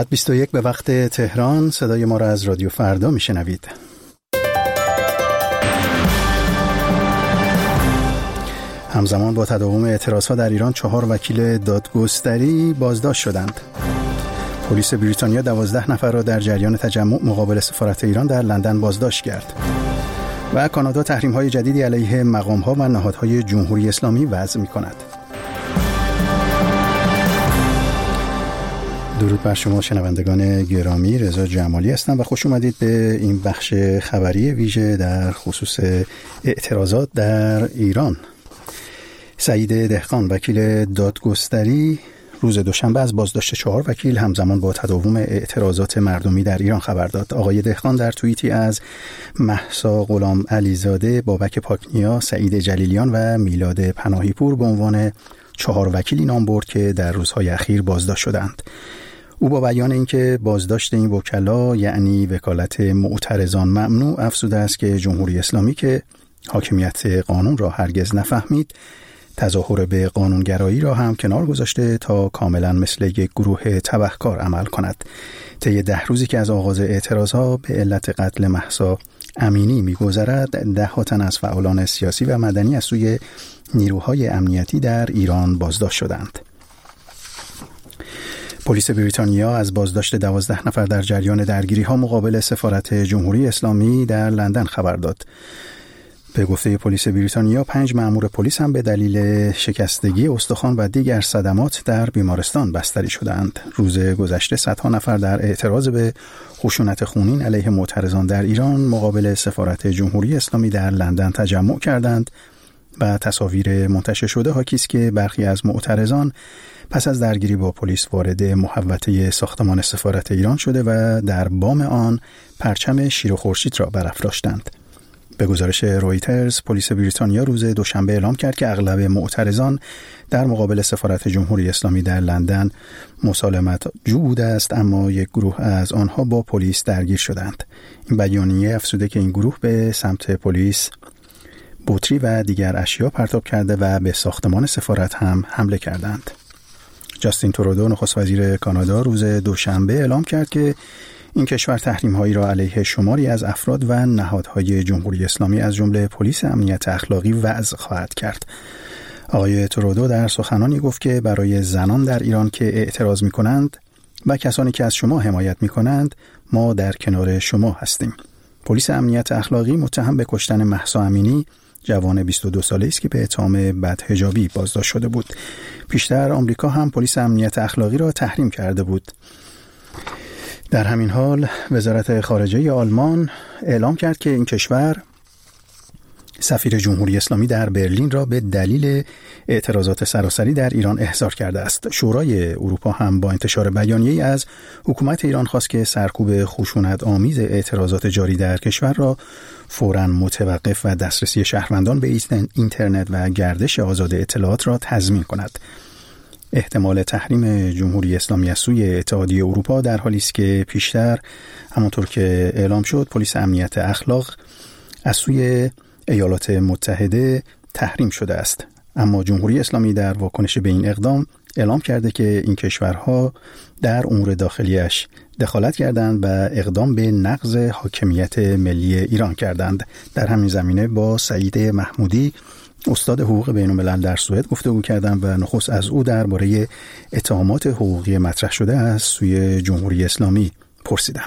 21 به وقت تهران. صدای ما را از رادیو فردا میشنوید. همزمان با تداوم اعتراضها در ایران 4 وکیل دادگستری بازداشت شدند. پلیس بریتانیا 12 نفر را در جریان تجمع مقابل سفارت ایران در لندن بازداشت کرد. و کانادا تحریم‌های جدیدی علیه مقام‌ها و نهادهای جمهوری اسلامی وضع می‌کند. درود بر شما شنوندگان گرامی، رضا جمالی هستم و خوش اومدید به این بخش خبری ویژه در خصوص اعتراضات در ایران. سعید دهقان وکیل دادگستری روز دوشنبه از بازداشت 4 وکیل همزمان با تداوم اعتراضات مردمی در ایران خبر داد. آقای دهقان در توییتی از مهسا غلام علیزاده، بابک پاکنیا، سعید جلیلیان و میلاد پناهیپور به عنوان 4 وکیلی نام برد که در روزهای اخیر بازداشت شدند. او با بیان اینکه بازداشت این وکلا یعنی وکالت معترضان ممنوع، افزوده است که جمهوری اسلامی که حاکمیت قانون را هرگز نفهمید، تظاهر به قانونگرایی را هم کنار گذاشته تا کاملا مثل یک گروه تبهکار عمل کند. طی 10 روزی که از آغاز اعتراضها به علت قتل مهسا امینی می‌گذرد، 10 تن از فعالان سیاسی و مدنی از سوی نیروهای امنیتی در ایران بازداشت شدند. پلیس بریتانیا از بازداشت 12 نفر در جریان درگیری‌ها مقابل سفارت جمهوری اسلامی در لندن خبر داد. به گفته پلیس بریتانیا 5 مأمور پلیس هم به دلیل شکستگی استخوان و دیگر صدمات در بیمارستان بستری شدند. روز گذشته صدها نفر در اعتراض به خشونت خونین علیه معترضان در ایران مقابل سفارت جمهوری اسلامی در لندن تجمع کردند و تصاویر منتشر شده حاکی است که برخی از معترضان پس از درگیری با پلیس وارد محوطه ساختمان سفارت ایران شده و در بام آن پرچم شیر و خورشید را برافراشتند. به گزارش رویترز، پلیس بریتانیا روز دوشنبه اعلام کرد که اغلب معترضان در مقابل سفارت جمهوری اسلامی در لندن مسالمت جو بوده است، اما یک گروه از آنها با پلیس درگیر شدند. این بیانیه افزوده که این گروه به سمت پلیس بطری و دیگر اشیا پرتاب کرده و به ساختمان سفارت هم حمله کردند. جاستین ترودو نخست وزیر کانادا روز دوشنبه اعلام کرد که این کشور تحریم‌هایی را علیه شماری از افراد و نهادهای جمهوری اسلامی از جمله پلیس امنیت اخلاقی وضع خواهد کرد. آقای ترودو در سخنانی گفت که برای زنان در ایران که اعتراض می‌کنند و کسانی که از شما حمایت می‌کنند، ما در کنار شما هستیم. پلیس امنیت اخلاقی متهم به کشتن مهسا امینی، جوان 22 ساله است که به اتهام بدحجابی بازداشت شده بود. پیشتر آمریکا هم پلیس امنیت اخلاقی را تحریم کرده بود. در همین حال وزارت خارجه آلمان اعلام کرد که این کشور سفیر جمهوری اسلامی در برلین را به دلیل اعتراضات سراسری در ایران احضار کرده است. شورای اروپا هم با انتشار بیانیه‌ای از حکومت ایران خواست که سرکوب خشونت آمیز اعتراضات جاری در کشور را فوراً متوقف و دسترسی شهروندان به اینترنت و گردش آزاد اطلاعات را تضمین کند. احتمال تحریم جمهوری اسلامی از سوی اتحادیه اروپا در حالی است که پیشتر همانطور که اعلام شد پلیس امنیت اخلاق از سوی ایالات متحده تحریم شده است. اما جمهوری اسلامی در واکنش به این اقدام اعلام کرده که این کشورها در امور داخلیش دخالت کردند و اقدام به نقض حاکمیت ملی ایران کردند. در همین زمینه با سعید محمودی، استاد حقوق بین‌الملل در سوئد، گفتگو کردم و نخست از او درباره اتهامات حقوقی مطرح شده از سوی جمهوری اسلامی پرسیدم.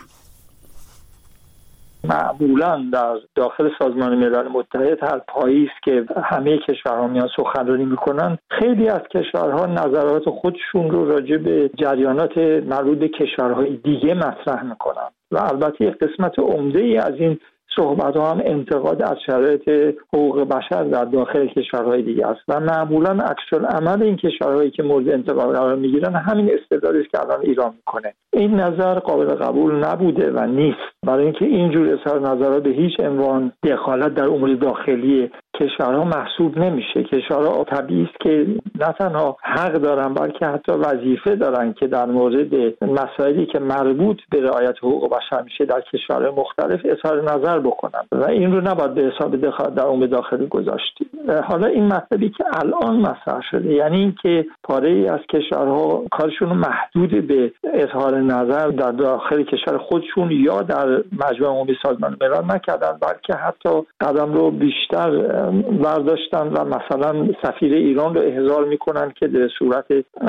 معمولا در داخل سازمان ملل متحد هر پاییز که همه کشورها میان سخنرانی میکنن، خیلی از کشورها نظرات خودشون رو راجع به جریانات مربوط به کشورهای دیگه مطرح میکنن و البته یک قسمت عمده‌ای از این صحبت ها هم انتقاد از شرایط حقوق بشر در داخل کشورهای دیگه است و معمولا عکس‌العمل این کشورهایی که مورد انتقاد قرار میگیرن همین استدلالی است که الان ایران میکنه. این نظر قابل قبول نبوده و نیست، برای اینکه اینجور اظهار نظرات به هیچ عنوان دخالت در امور داخلی کشورها محسوب نمیشه. کشورها طبیعی است که نه تنها حق دارن بلکه حتی وظیفه دارن که در مورد مسائلی که مربوط به رعایت حقوق بشر میشه در کشورهای مختلف اظهار نظر بکنن و این رو نباید به حساب دخالت در امور داخلی گذاشت. حالا این مطلبی که الان مطرح شده، یعنی اینکه پاره‌ای از کشورها کارشون رو محدود به اظهار نظر در داخل کشور خودشون یا در مجمع عمومی سازمان ملل نکردن، بلکه حتی قدم رو بیشتر برداشتن و مثلا سفیر ایران رو احضار میکنن که به صورت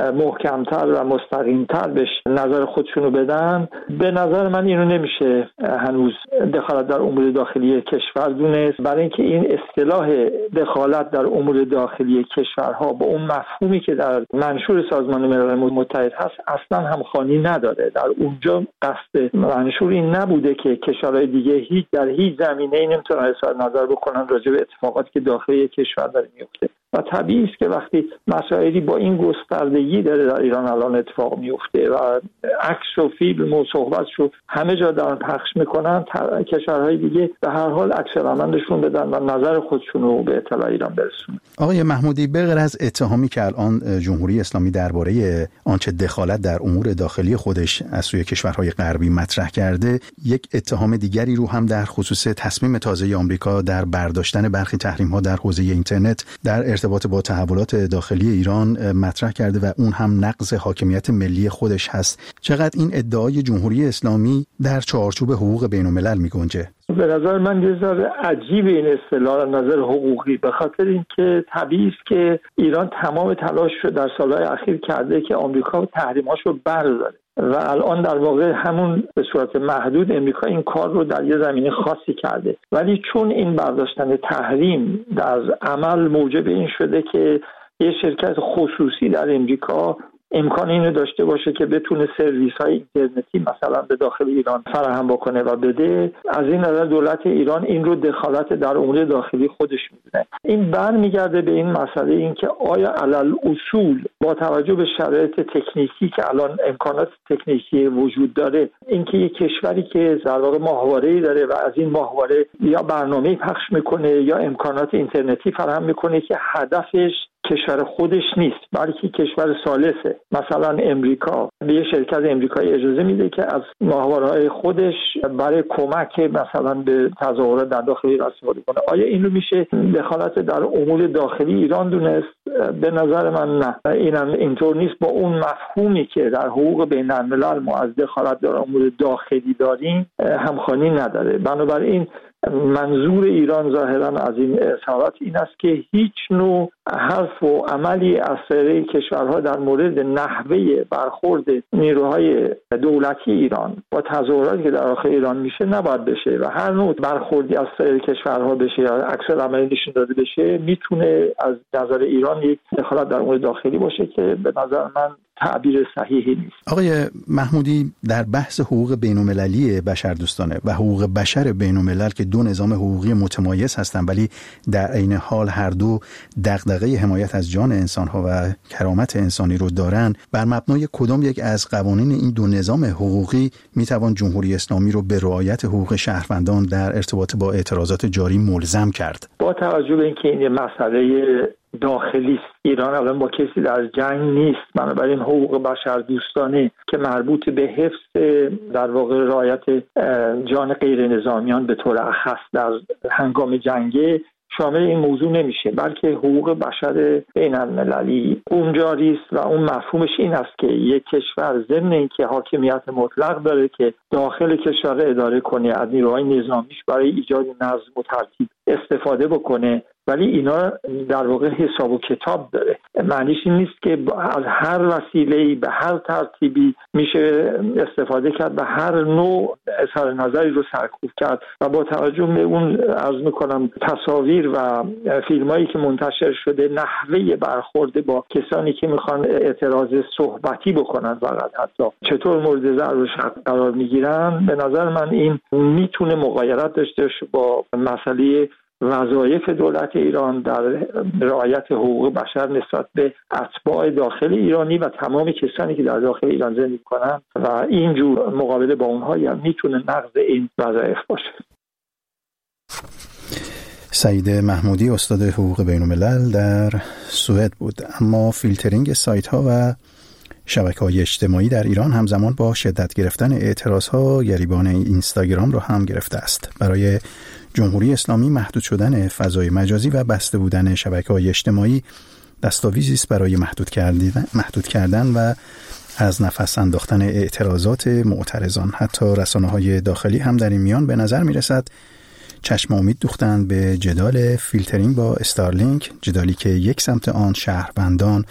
محکمتر و مستقیمتر بهش نظر خودشون رو بدن. به نظر من اینو نمیشه هنوز دخالت در امور داخلی کشور دونست، برای اینکه این اصطلاح دخالت در امور داخلی کشورها با اون مفهومی که در منشور سازمان ملل متحد هست اصلا همخوانی نداره. در اونجا قصد منشور این نبوده که کشورهای دیگه در هیچ زمینه‌ای نمیتونن اظهار نظر بکنن راجع به اتفاقاتی که داخل یک کشور داره میفته و طبیعی است که وقتی مسائلی با این گستردگی داره در ایران الان اتفاق میفته و عکس و فیلم و صحبتشو همه جا دارن پخش میکنن، کشورهای دیگه به هر حال عکس العملشون بدن و نظر خودشون رو به اطلاع ایران برسونن. آقای محمودی، بغیر از اتهامی که الان جمهوری اسلامی درباره آنچه دخالت در امور داخلی خودش از سوی کشورهای غربی مطرح کرده، یک اتهام دیگری رو هم در خصوص تصمیم تازه آمریکا در برداشتن برخی تحریم‌ها در حوزه اینترنت در ارتباط با تحولات داخلی ایران مطرح کرده و اون هم نقض حاکمیت ملی خودش هست. چقدر این ادعای جمهوری اسلامی در چارچوب حقوق بین‌الملل می‌گنجه؟ به نظر من یه ذره عجیب این اصطلاح از نظر حقوقی، به خاطر اینکه طبیعی است که ایران تمام تلاش رو در سالهای اخیر کرده که آمریکا تحریم‌هاش رو برداره و الان در واقع همون به صورت محدود امریکا این کار رو در یه زمینه خاصی کرده، ولی چون این برداشتن تحریم در عمل موجب این شده که یه شرکت خصوصی در امریکا امکان اینو داشته باشه که بتونه سرویس‌های اینترنتی مثلا به داخل ایران فراهم بکنه و بده، از این نظر دولت ایران این رو دخالت در امور داخلی خودش می‌دونه. این برمیگرده به این مسئله اینکه آیا علل اصول با توجه به شرایط تکنیکی که الان امکانات تکنیکی وجود داره، اینکه یک کشوری که در واقع ماهواره‌ای داره و از این ماهواره یا برنامه‌ای پخش می‌کنه یا امکانات اینترنتی فراهم می‌کنه که هدفش کشور خودش نیست بلکه کشور ثالثه، مثلا امریکا به یه شرکت امریکایی اجازه میده که از ماهواره‌های خودش برای کمک مثلا به تظاهرات در داخل ایران استفاده کنه، آیا این رو میشه دخالت در امور داخلی ایران دونست؟ به نظر من نه، اینم اینطور نیست. با اون مفهومی که در حقوق بین‌الملل ما از دخالت در امور داخلی داریم همخوانی نداره. بنابراین منظور ایران ظاهراً از این اظهارات این است که هیچ نوع حرف و عملی از سایر کشورها در مورد نحوه برخورد نیروهای دولتی ایران با تظاهراتی که در داخل ایران میشه نباید بشه و هر نوع برخوردی از سایر کشورها بشه یا عکس العملی نشون داده بشه میتونه از نظر ایران یک دخالت در امور داخلی باشه که به نظر من تعبیر صحیحی نیست. آقای محمودی، در بحث حقوق بین‌المللی بشردوستانه و حقوق بشر بین‌الملل که دو نظام حقوقی متمایز هستند ولی در عین حال هر دو دغدغه حمایت از جان انسان‌ها و کرامت انسانی رو دارن، بر مبنای کدام یک از قوانین این دو نظام حقوقی میتوان جمهوری اسلامی رو به رعایت حقوق شهروندان در ارتباط با اعتراضات جاری ملزم کرد؟ با توجه به اینکه این مسئله داخلی است، ایران الان با کسی در جنگ نیست، بنابراین حقوق بشر دوستانه که مربوط به حفظ در واقع رعایت جان غیر نظامیان به طور اخص در هنگام جنگ شامل این موضوع نمیشه، بلکه حقوق بشر بین المللی اونجاری است و اون مفهومش این است که یک کشور ضمن اینکه حاکمیت مطلق داره که داخل کشور اداره کنه، از نیروهای نظامیش برای ایجاد نظم و ترتیب استفاده بکنه، ولی اینا در واقع حساب و کتاب داره. معنیش این نیست که از هر وسیله‌ای به هر ترتیبی میشه استفاده کرد، به هر نوع اظهار نظری رو سرکوب کرد و با توجه به اون عرض میکنم تصاویر و فیلمایی که منتشر شده، نحوه برخورد با کسانی که میخوان اعتراض صحبتی بکنن فقط حتی چطور مورد ضرب و شتم قرار میگیرن، به نظر من این میتونه مغایرت داشته باشه با مسئله وظایف دولت ایران در رعایت حقوق بشر نسبت به اتباع داخل ایرانی و تمام کسانی که در داخل ایران زندگی کنند و اینجور مقابله با اونها میتونه نقض این وظایف باشه. سعید محمودی استاد حقوق بین‌الملل در سوئد بود. اما فیلترینگ سایت‌ها و شبکه‌های اجتماعی در ایران همزمان با شدت گرفتن اعتراض‌ها گریبان اینستاگرام را هم گرفته است. برای جمهوری اسلامی محدود شدن فضای مجازی و بسته بودن شبکه‌های اجتماعی دستاویزی است برای محدود کردن و از نفس انداختن اعتراضات معترضان. حتی رسانه‌های داخلی هم در این میان به نظر می‌رسد چشم امید دوختند به جدال فیلترینگ با استارلینک، جدالی که یک سمت آن شهروندان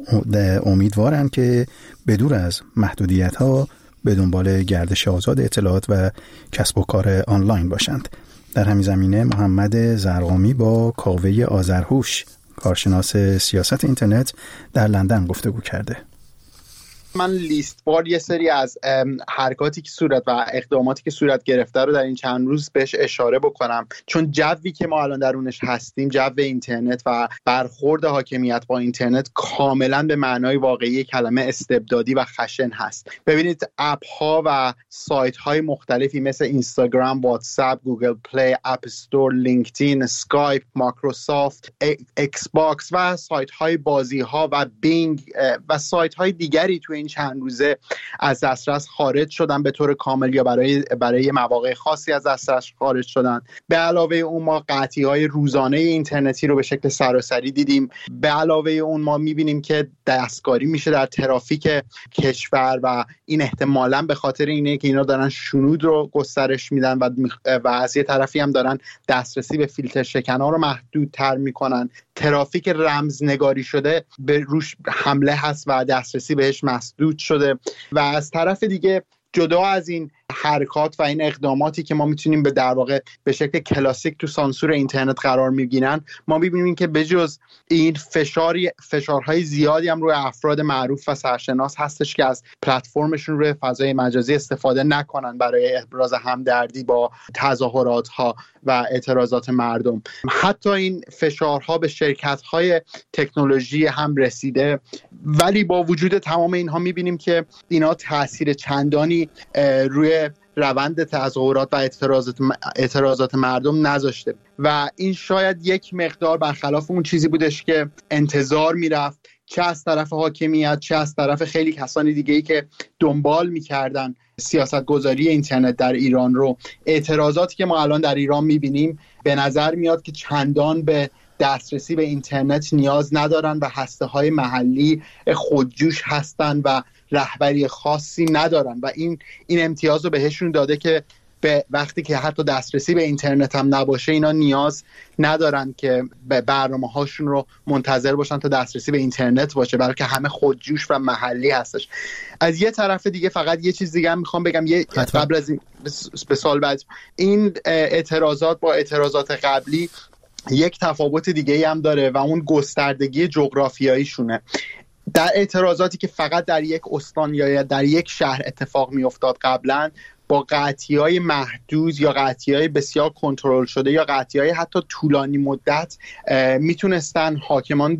امیدوارند که بدور از محدودیت‌ها به دنبال گردش آزاد اطلاعات و کسب و کار آنلاین باشند. در همین زمینه محمد زرقامی با کاوه آذرهوش، کارشناس سیاست اینترنت در لندن گفتگو کرده. من لیست بار یه سری از حرکاتی که صورت و اقداماتی که صورت گرفته رو در این چند روز بهش اشاره بکنم، چون جوی که ما الان درونش هستیم، جو اینترنت و برخورد حاکمیت با اینترنت کاملا به معنای واقعی کلمه استبدادی و خشن هست. ببینید اپ ها و سایت های مختلفی مثل اینستاگرام، واتساپ، گوگل پلی، اپ استور، لینکدین، اسکایپ، مایکروسافت، ایکس باکس و سایت های بازی ها و بینگ و سایت های دیگری تو این چند روزه از دسترس خارج شدن به طور کامل یا برای مواقع خاصی از دسترس خارج شدن. به علاوه اون ما قطعی‌های روزانه اینترنتی رو به شکل سراسری دیدیم. به علاوه اون ما می‌بینیم که دستکاری میشه در ترافیک کشور و این احتمالاً به خاطر اینه که اینا دارن شنود رو گسترش میدن و از یه طرفی هم دارن دسترسی به فیلتر شکن‌ها رو محدودتر میکنن. ترافیک رمزنگاری شده به روش حمله هست و دسترسی بهش مسدود شده و از طرف دیگه جدا از این حرکات و این اقداماتی که ما میتونیم به در واقع به شکل کلاسیک تو سانسور اینترنت قرار میگیرن، ما میبینیم که بجز این فشارهای زیادی هم روی افراد معروف و سرشناس هستش که از پلتفرمشون روی فضای مجازی استفاده نکنن برای ابراز همدردی با تظاهرات ها و اعتراضات مردم. حتی این فشارها به شرکت‌های تکنولوژی هم رسیده، ولی با وجود تمام اینها میبینیم که اینا تاثیر چندانی روی روند تظاهرات و اعتراضات مردم نذاشته و این شاید یک مقدار برخلاف اون چیزی بودش که انتظار میرفت، چه از طرف حاکمیت چه از طرف خیلی کسانی دیگه‌ای که دنبال میکردن سیاستگذاری اینترنت در ایران رو. اعتراضاتی که ما الان در ایران میبینیم به نظر میاد که چندان به دسترسی به اینترنت نیاز ندارن و هسته‌های محلی خودجوش هستن و رهبری خاصی ندارن و این امتیاز رو بهشون داده که به وقتی که حتی دسترسی به اینترنت هم نباشه اینا نیاز ندارن که به برنامه هاشون رو منتظر باشن تا دسترسی به اینترنت باشه، بلکه همه خودجوش و محلی هستش. از یه طرف دیگه فقط یه چیز دیگه هم میخوام بگم، قبل از این به سال بعد این اعتراضات با اعتراضات قبلی یک تفاوت دیگه هم داره و اون گستردگی جغرافیاییشونه. در اعتراضاتی که فقط در یک استان یا در یک شهر اتفاق می افتاد قبلا، با قطعی‌های محدود یا قطعی‌های بسیار کنترل شده یا قطعی‌های حتی طولانی مدت میتونستن حاکمان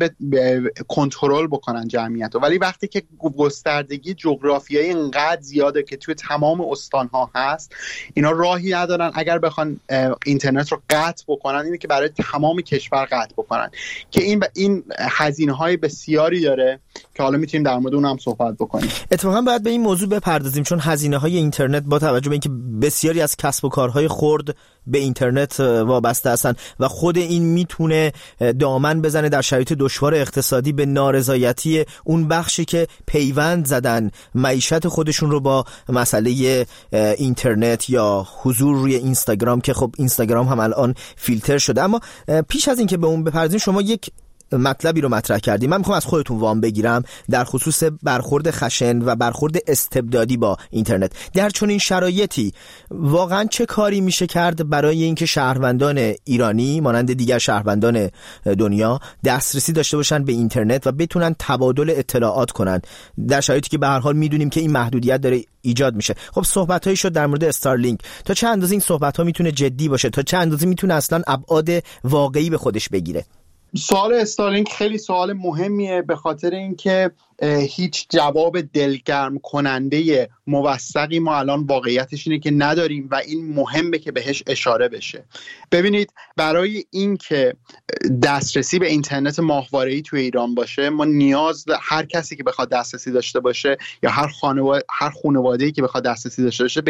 کنترل بکنن جمعیت رو. ولی وقتی که گستردگی جغرافیایی اینقدر زیاده که توی تمام استان‌ها هست، اینا راهی ندارن اگر بخوان اینترنت رو قطع بکنن اینه که برای تمام کشور قطع بکنن که این هزینه‌های بسیاری داره که حالا میتونیم در مورد اون هم صحبت بکنیم. اتفاقا باید به این موضوع بپردازیم چون هزینه‌های اینترنت با توجه به اینکه بسیاری از کسب و کارهای خرد به اینترنت وابسته هستن و خود این میتونه دامن بزنه در شرایط دشوار اقتصادی به نارضایتی اون بخشی که پیوند زدن معیشت خودشون رو با مسئله اینترنت یا حضور روی اینستاگرام، که خب اینستاگرام هم الان فیلتر شده. اما پیش از اینکه به اون بپردازیم، شما یک مطلبی رو مطرح کردیم، من میخوام از خودتون وام بگیرم در خصوص برخورد خشن و برخورد استبدادی با اینترنت. در چنین شرایطی واقعا چه کاری میشه کرد برای اینکه شهروندان ایرانی مانند دیگر شهروندان دنیا دسترسی داشته باشن به اینترنت و بتونن تبادل اطلاعات کنن در شرایطی که به هر حال میدونیم که این محدودیت داره ایجاد میشه؟ خب صحبتایی شد در مورد استارلینک، تا چه اندازه این صحبت‌ها میتونه جدی باشه، تا چه اندازه میتونه اصلا ابعاد واقعی به خودش بگیره؟ سوال استارلینک خیلی سوال مهمیه، به خاطر اینکه هیچ جواب دلگرم کننده موثقی ما الان واقعیتش اینه که نداریم و این مهمه که بهش اشاره بشه. ببینید، برای اینکه دسترسی به اینترنت ماهواره‌ای توی ایران باشه، ما نیاز هر کسی که بخواد دسترسی داشته باشه یا هر خانواده‌ای که بخواد دسترسی داشته باشه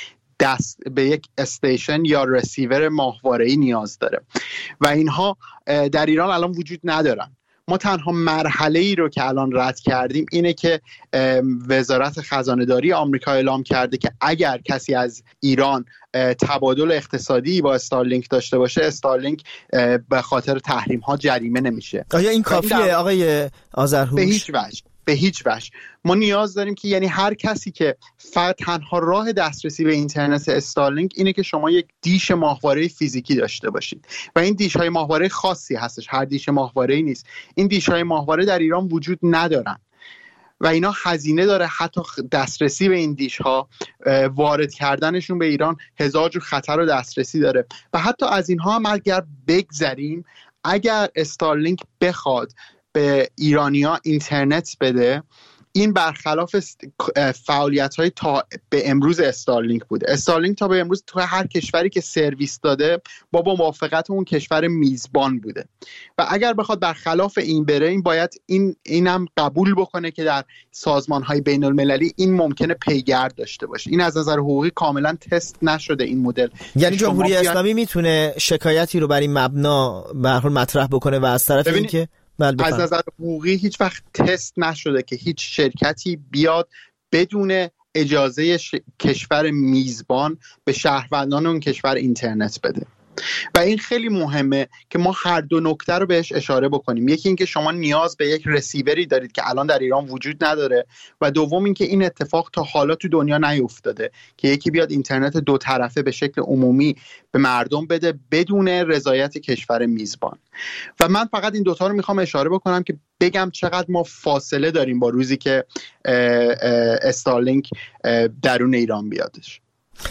به یک استیشن یا رسیور ماهواره‌ای نیاز داره و اینها در ایران الان وجود ندارن. ما تنها مرحله‌ای رو که الان رد کردیم اینه که وزارت خزانه‌داری آمریکا اعلام کرده که اگر کسی از ایران تبادل اقتصادی با استارلینک داشته باشه، استارلینک به خاطر تحریم‌ها جریمه نمیشه. آیا این کافیه آقای آذرهوش؟ به هیچ وجه. ما نیاز داریم که یعنی هر کسی که فقط تنها راه دسترسی به اینترنت استارلینک اینه که شما یک دیش ماهواره فیزیکی داشته باشید و این دیش‌های ماهواره خاصی هستش، هر دیش ماهواره‌ای نیست. این دیش‌های ماهواره در ایران وجود ندارن و اینا هزینه داره، حتی دسترسی به این دیش‌ها، وارد کردنشون به ایران 1000 جور خطر و دسترسی داره. و حتی از اینها هم اگر بگذریم، اگر استارلینک بخواد به ایرانی‌ها اینترنت بده، این برخلاف فعالیت‌های تا به امروز استارلینک بوده. استارلینک تا به امروز تو هر کشوری که سرویس داده با موافقت اون کشور میزبان بوده و اگر بخواد برخلاف این بره، این باید اینم قبول بکنه که در سازمان‌های بین‌المللی این ممکنه پیگرد داشته باشه. این از نظر حقوقی کاملا تست نشده این مدل. یعنی جمهوری اسلامی میتونه شکایتی رو بر این مبنا به هر حال مطرح بکنه و از طرف اینکه از نظر حقوقی هیچ وقت تست نشده که هیچ شرکتی بیاد بدون اجازه کشور میزبان به شهروندان اون کشور اینترنت بده و این خیلی مهمه که ما هر دو نکته رو بهش اشاره بکنیم. یکی اینکه شما نیاز به یک رسیوری دارید که الان در ایران وجود نداره و دوم اینکه این اتفاق تا حالا تو دنیا نیفتاده که یکی بیاد اینترنت دو طرفه به شکل عمومی به مردم بده بدون رضایت کشور میزبان. و من فقط این دوتا رو میخوام اشاره بکنم که بگم چقدر ما فاصله داریم با روزی که استارلینک درون ایران بیادش.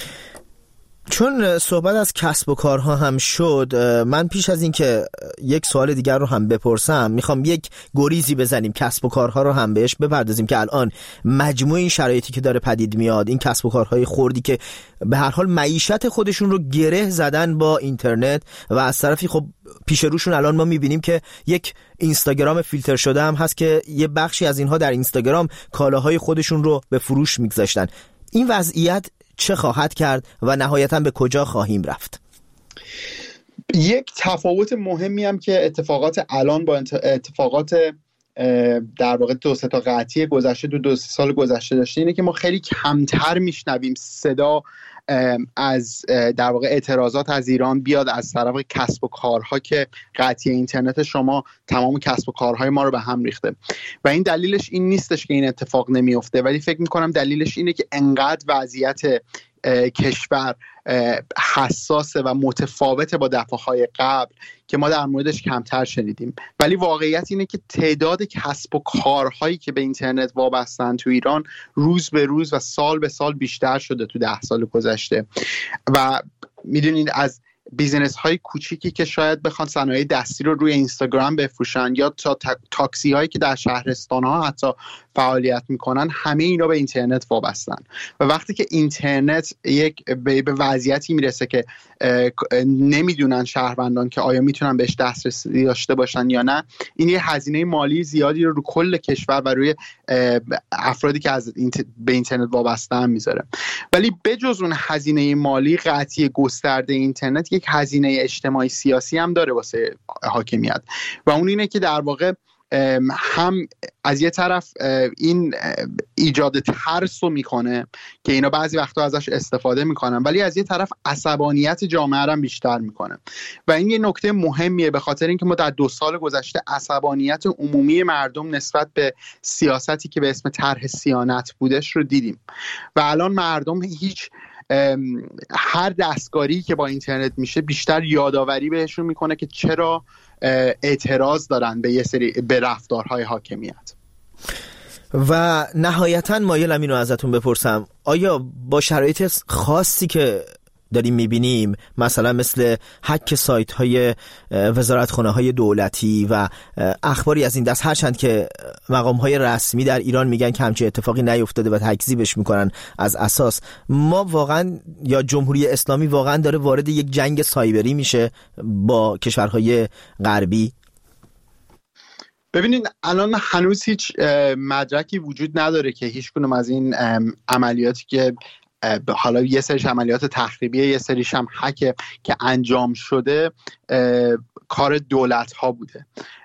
چون صحبت از کسب و کارها هم شد، من پیش از این که یک سوال دیگر رو هم بپرسم میخوام یک گریزی بزنیم، کسب و کارها رو هم بهش بپردازیم که الان مجموع این شرایطی که داره پدید میاد، این کسب و کارهای خردی که به هر حال معیشت خودشون رو گره زدن با اینترنت و از طرفی خب پیش روشون الان ما میبینیم که یک اینستاگرام فیلتر شده هم هست که یه بخشی از اینها در اینستاگرام کالاهای خودشون رو به فروش میگذاشتن. این وضعیت چه خواهد کرد و نهایتاً به کجا خواهیم رفت؟ یک تفاوت مهمی هم که اتفاقات الان با اتفاقات در واقع 2-3 تا قطعی گذشته 2 سال گذشته داشته اینه که ما خیلی کمتر میشنویم صدا از در واقع اعتراضات از ایران بیاد از طرف کسب و کارها که قطعی اینترنت شما تمام کسب و کارهای ما رو به هم ریخته و این دلیلش این نیستش که این اتفاق نمیفته، ولی فکر میکنم دلیلش اینه که انقدر وضعیت کشور حساسه و متفاوته با دفعه‌های قبل که ما در موردش کمتر شنیدیم. ولی واقعیت اینه که تعداد کسب و کارهایی که به اینترنت وابستن تو ایران روز به روز و سال به سال بیشتر شده تو 10 سال گذشته و میدونید از بیزینس های کوچیکی که شاید بخوان صنایع دستی رو روی اینستاگرام بفروشن یا تا تاکسی هایی که در شهرستان ها حتی فعالیت میکنن، همه اینا به اینترنت وابستن و وقتی که اینترنت به وضعیتی میرسه که نمیدونن شهروندان که آیا میتونن بهش دسترسی داشته باشن یا نه، این یه هزینه مالی زیادی رو کل کشور و روی افرادی که به اینترنت وابستن میذاره. ولی بجز اون هزینه مالی، قطعی گسترده اینترنت یک هزینه اجتماعی سیاسی هم داره واسه حاکمیت و اون اینه که در واقع هم از یه طرف این ایجاد ترس رو میکنه که اینا بعضی وقتا ازش استفاده میکنن، ولی از یه طرف عصبانیت جامعه رو بیشتر میکنه و این یه نکته مهمیه به خاطر اینکه ما در 2 سال گذشته عصبانیت عمومی مردم نسبت به سیاستی که به اسم طرح صیانت بودش رو دیدیم و الان مردم هر دستکاری که با اینترنت میشه بیشتر یادآوری بهشون میکنه که چرا اعتراض دارن به رفتارهای حاکمیت. و نهایتاً مایلم اینو ازتون بپرسم، آیا با شرایط خاصی که داریم میبینیم، مثلا مثل هک سایت های وزارتخانه های دولتی و اخباری از این دست، هرچند که مقام های رسمی در ایران میگن که همچین اتفاقی نیفتاده و تکذیبش میکنن از اساس، ما واقعا یا جمهوری اسلامی واقعا داره وارد یک جنگ سایبری میشه با کشورهای غربی؟ ببینید الان هنوز هیچ مدرکی وجود نداره که هیچ کدوم از این عملیاتی که حالا یه سریش عملیات تخریبیه، یه سریش هم هک که انجام شده کار دولت ها بوده.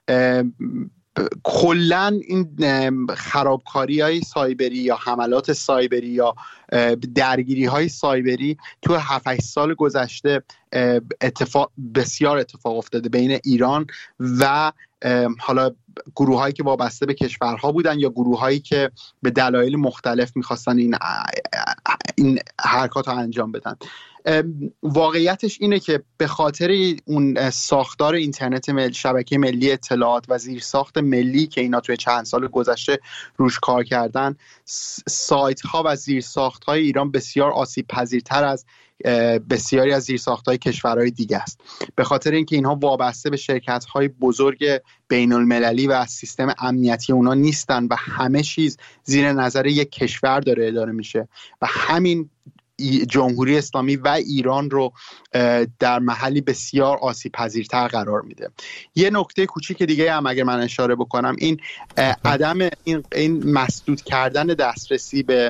کلن این خرابکاری های سایبری یا حملات سایبری یا درگیری های سایبری تو 7-8 سال گذشته بسیار اتفاق افتاده بین ایران و حالا گروه هایی که وابسته به کشورها بودن یا گروه هایی که به دلایل مختلف میخواستن این حرکات رو انجام بدن. واقعیتش اینه که به خاطر اون ساختار اینترنت شبکه ملی اطلاعات و زیرساخت ملی که اینا توی چند سال گذشته روش کار کردن، سایت ها و زیرساخت های ایران بسیار آسیب پذیرتر از بسیاری از زیرساخت‌های کشورهای دیگه است، به خاطر اینکه اینها وابسته به شرکت‌های بزرگ بین‌المللی و سیستم امنیتی اونا نیستن و همه چیز زیر نظر یک کشور داره اداره میشه و همین جمهوری اسلامی و ایران رو در محلی بسیار آسیب پذیرتر قرار میده. یه نکته کوچیک دیگه هم اگر من اشاره بکنم، این عدم این مسدود کردن دسترسی به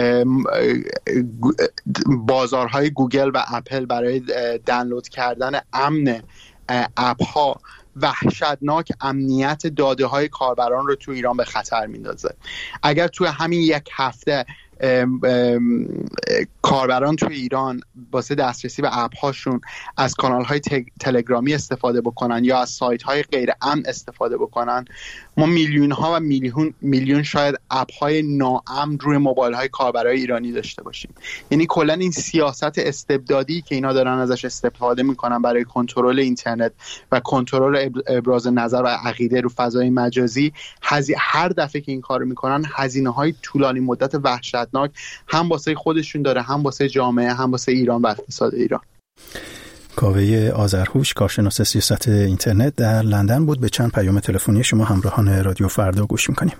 بازارهای گوگل و اپل برای دانلود کردن امن اپ ها وحشتناک امنیت داده های کاربران رو تو ایران به خطر میندازه. اگر تو همین یک هفته کاربران توی ایران واسه دسترسی به اپ هاشون از کانال های تلگرامی استفاده بکنن یا از سایت های غیر امن استفاده بکنن، ما میلیون ها و میلیون شاید اپ های ناامن روی موبایل های کاربرای ایرانی داشته باشیم. یعنی کلا این سیاست استبدادی که اینا دارن ازش استفاده میکنن برای کنترل اینترنت و کنترل ابراز نظر و عقیده رو فضای مجازی، هر دفعه که این کارو میکنن هزینه های طولانی مدت وحشتناک هم واسه خودشون داره، هم واسه جامعه، هم واسه ایران و اقتصاد ایران. کاوه آذرهوش، کارشناس سیاست اینترنت در لندن بود. به چند پیام تلفنی شما همراهان رادیو فردا گوش میکنیم.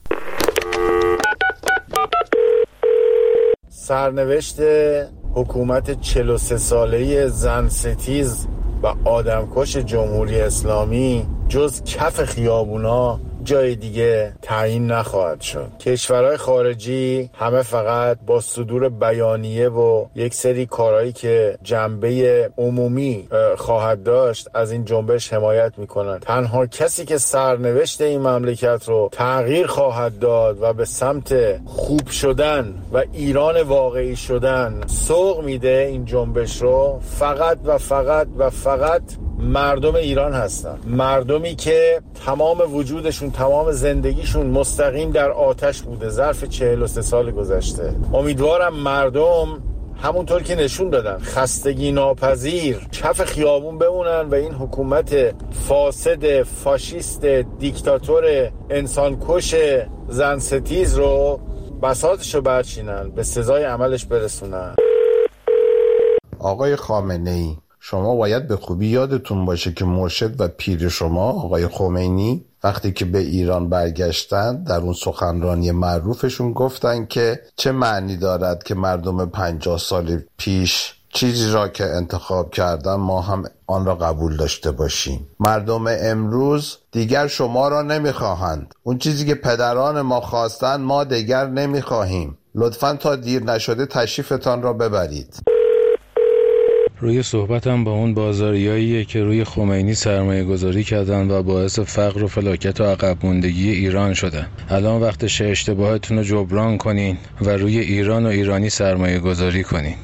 سرنوشت حکومت 43 ساله‌ای زن ستیز و آدمکش جمهوری اسلامی جز کف خیابونا جای دیگه تعیین نخواهد شد. کشورهای خارجی همه فقط با صدور بیانیه و یک سری کارهایی که جنبه عمومی خواهد داشت از این جنبش حمایت میکنن. تنها کسی که سرنوشت این مملکت رو تغییر خواهد داد و به سمت خوب شدن و ایران واقعی شدن سوق میده این جنبش رو، فقط و فقط و فقط مردم ایران هستن. مردمی که تمام وجودشون، تمام زندگیشون مستقیم در آتش بوده ظرف 43 سال گذشته. امیدوارم مردم همونطور که نشون دادن خستگی ناپذیر کف خیابون بمونن و این حکومت فاسد، فاشیست، دیکتاتور، انسانکش، زن ستیز رو بساطشو برچینن، به سزای عملش برسونن. آقای خامنه‌ای، شما باید به خوبی یادتون باشه که مرشد و پیر شما آقای خمینی وقتی که به ایران برگشتن در اون سخنرانی معروفشون گفتن که چه معنی دارد که مردم 50 سال پیش چیزی را که انتخاب کردن ما هم آن را قبول داشته باشیم. مردم امروز دیگر شما را نمیخواهند. اون چیزی که پدران ما خواستن ما دیگر نمیخواهیم. لطفاً تا دیر نشده تشریفتان را ببرید. روی صحبتم با اون بازاریاییه که روی خمینی سرمایه گذاری کردن و باعث فقر و فلاکت و عقب موندگی ایران شدن. الان وقتش اشتباهتون رو جبران کنین و روی ایران و ایرانی سرمایه گذاری کنین.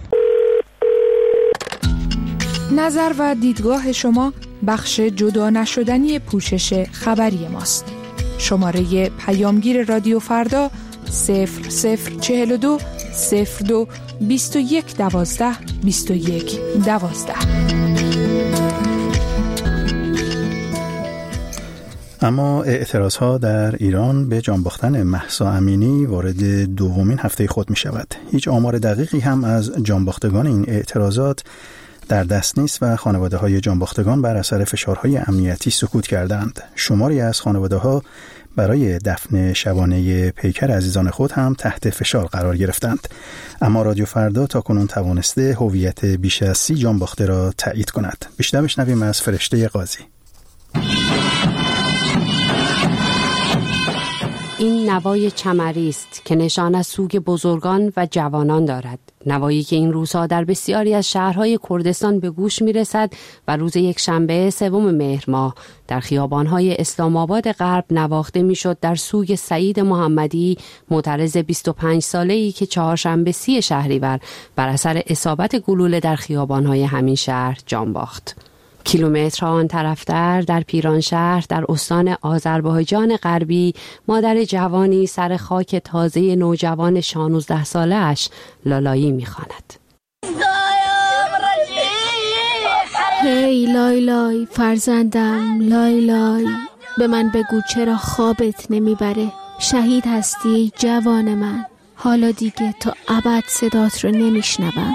نظر و دیدگاه شما بخش جدا نشدنی پوشش خبری ماست. شماره پیامگیر رادیو فردا 0042 02 21 12 21 12. اما اعتراضها در ایران به جان باختن مهسا امینی وارد دومین هفته خود می شود. هیچ آمار دقیقی هم از جان باختگان این اعتراضات در دست نیست و خانواده های جان باختگان بر اثر فشارهای امنیتی سکوت کردند. شماری از خانواده ها برای دفن شبانه پیکر عزیزان خود هم تحت فشار قرار گرفتند. اما رادیو فردا تاکنون توانسته هویت بیش از 30 جان باخته را تایید کند. بیشتر بشنویم از فرشته قاضی. این نوای چمری است که نشان از سوگ بزرگان و جوانان دارد. نوایی که این روزها در بسیاری از شهرهای کردستان به گوش میرسد و روز یکشنبه 3 مهر ماه در خیابانهای اسلام آباد غرب نواخته میشد در سوگ سعید محمدی، معترض 25 ساله‌ای که چهارشنبه 30 شهریور بر اثر اصابت گلوله در خیابانهای همین شهر جان باخت. کیلومترها آن طرفتر در پیرانشهر در استان آذربایجان غربی مادر جوانی سر خاک تازه نوجوان 16 ساله‌اش لالایی می‌خواند. هی لای لای فرزندم، لای لای، به من بگو چرا خوابت نمیبره؟ شهید هستی جوان من، حالا دیگه تا ابد صدات رو نمیشنوم.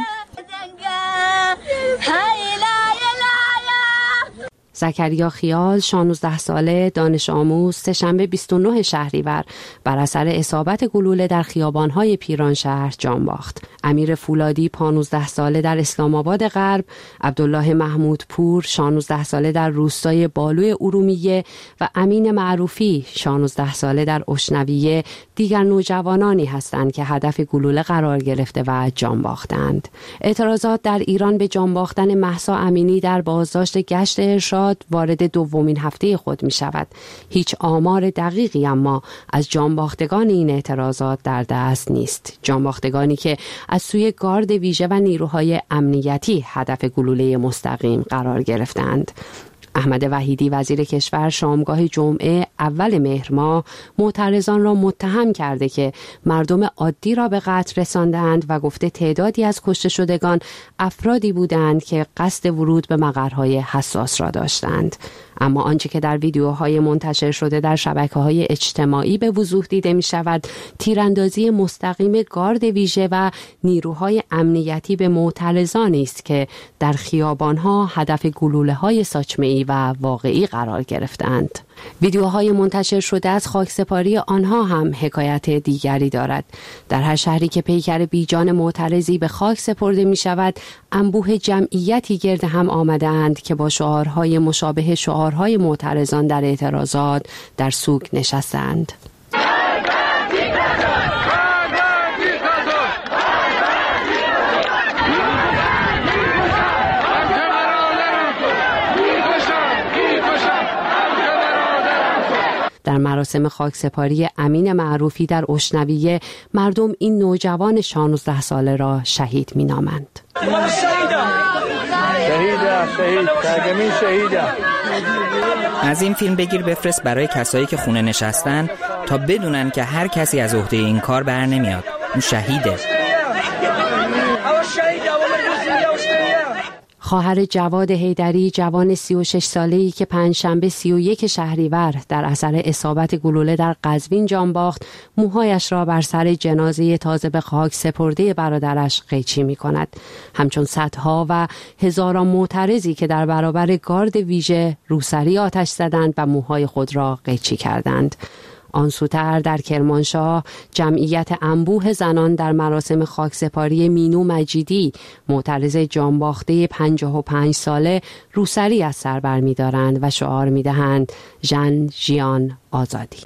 زکریا خیال 16 ساله دانش آموز سه‌شنبه 29 شهریور بر اثر اصابت گلوله در خیابان‌های پیرانشهر جان باخت. امیر فولادی 15 ساله در اسلام آباد غرب، عبدالله محمود پور 16 ساله در روستای بالوی ارومیه و امین معروفی 16 ساله در اشنویه دیگر نوجوانانی هستند که هدف گلوله قرار گرفته و جان باختند. اعتراضات در ایران به جان باختن مهسا امینی در بازداشت گشت ارشاد وارد دومین هفته خود می شود. هیچ آمار دقیقی اما از جانباختگان این اعتراضات در دست نیست. جانباختگانی که از سوی گارد ویژه و نیروهای امنیتی هدف گلوله مستقیم قرار گرفتند. احمد وحیدی وزیر کشور شامگاه جمعه 1 مهر ماه معترضان را متهم کرده که مردم عادی را به قتل رساندند و گفته تعدادی از کشته شدگان افرادی بودند که قصد ورود به مقرهای حساس را داشتند. اما آنچه که در ویدیوهای منتشر شده در شبکه‌های اجتماعی به وضوح دیده می شود تیراندازی مستقیم گارد ویژه و نیروهای امنیتی به معترضانی است که در خیابانها هدف گلوله‌های ساچمه‌ای و واقعی قرار گرفتند. ویدیوهای منتشر شده از خاکسپاری آنها هم حکایت دیگری دارد. در هر شهری که پیکر بیجان معترضی به خاک سپرده می شود، انبوه جمعیتی گرد هم آمدند که با شعارهای مشابه شعارهای معترضان در اعتراضات در سوگ نشستند. در مراسم خاکسپاری امین معروفی در اشنویه مردم این نوجوان 16 ساله را شهید می‌نامند. از این فیلم بگیر بفرست برای کسایی که خونه نشستن تا بدونن که هر کسی از عهده این کار بر نمیاد. اون شهیده. خواهر جواد حیدری جوان 36 ساله‌ای که پنجشنبه 31 شهریور در اثر اصابت گلوله در قزوین جان باخت، موهایش را بر سر جنازه تازه به خاک سپرده برادرش قیچی می‌کند. همچون صدها و هزاران معترضی که در برابر گارد ویژه روسری آتش زدند و موهای خود را قیچی کردند. آن سوتر در کرمانشاه جمعیت انبوه زنان در مراسم خاکسپاری مینو مجیدی معترض جانباخته 55 ساله روسری از سر برمی‌دارند و شعار می‌دهند ژن ژیان آزادی.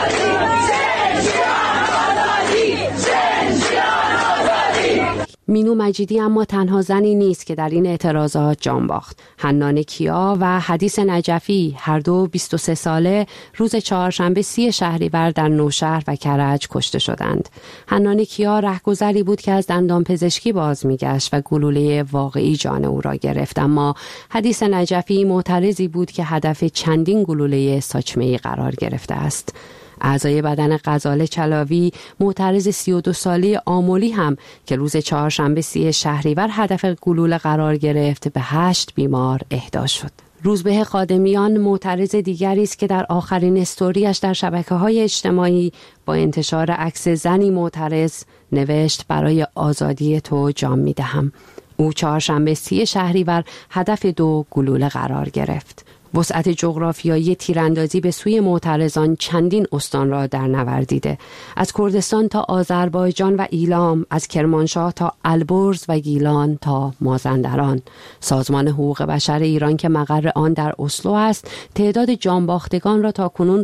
مینو مجیدی اما تنها زنی نیست که در این اعتراضات جان باخت. حنان کیا و حدیث نجفی هر دو 23 ساله روز چهارشنبه 30 شهریور در نوشهر و کرج کشته شدند. حنان کیا رهگذری بود که از دندان پزشکی باز میگشت و گلوله واقعی جان او را گرفت، اما حدیث نجفی معترضی بود که هدف چندین گلوله ساچمه‌ای قرار گرفته است. اعضای بدن غزاله چلاوی معترض 32 ساله آملی هم که روز چهارشنبه 30 شهریور هدف گلوله قرار گرفت به 8 بیمار اهدا شد. روزبه خادمیان معترض دیگری است که در آخرین استوریش در شبکه‌های اجتماعی با انتشار عکس زنی معترض نوشت برای آزادی تو جان می‌دهم. او چهارشنبه 30 شهریور هدف 2 گلوله قرار گرفت. وسعت جغرافیایی تیراندازی به سوی معترضان چندین استان را در نوردیده. از کردستان تا آذربایجان و ایلام، از کرمانشاه تا البرز و گیلان تا مازندران. سازمان حقوق بشر ایران که مقر آن در اسلو است، تعداد جانباختگان را تا کنون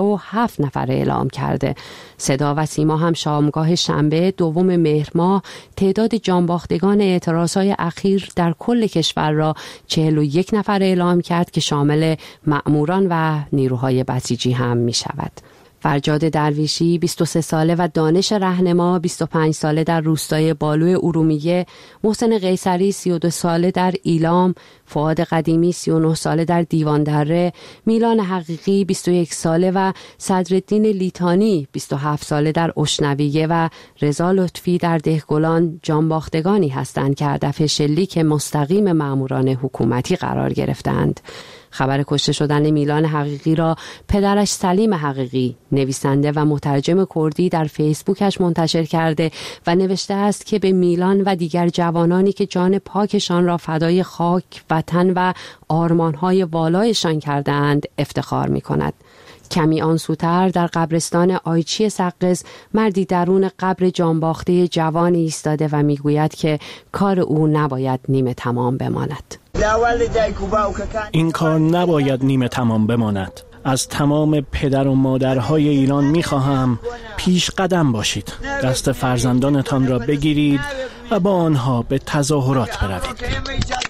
57 نفر اعلام کرده. صدا و سیما هم شامگاه شنبه 2 مهر ماه تعداد جانباختگان اعتراضهای اخیر در کل کشور را 41 نفر اعلام کرد که شامل مأموران و نیروهای بسیجی هم می شود. فرجاد درویشی 23 ساله و دانش رهنما 25 ساله در روستای بالوی ارومیه، محسن قیصری 32 ساله در ایلام، فؤاد قدیمی 39 ساله در دیواندره، میلان حقیقی 21 ساله و صدرالدین لیتانی 27 ساله در اشنویه و رضا لطفی در دهگلان جانباختگانی هستند که هدف شلیک مستقیم ماموران حکومتی قرار گرفتند. خبر کشته شدن میلان حقیقی را پدرش سلیم حقیقی، نویسنده و مترجم کردی، در فیسبوکش منتشر کرده و نوشته است که به میلان و دیگر جوانانی که جان پاکشان را فدای خاک، وطن و آرمانهای والایشان کردند افتخار می کند. کمی آنسوتر در قبرستان آیچی سقز مردی درون قبر جانباخته جوانی ایستاده و میگوید که کار او نباید نیمه تمام بماند. این کار نباید نیمه تمام بماند. از تمام پدر و مادرهای ایران میخواهم پیش قدم باشید، دست فرزندانتان را بگیرید و با آنها به تظاهرات بروید.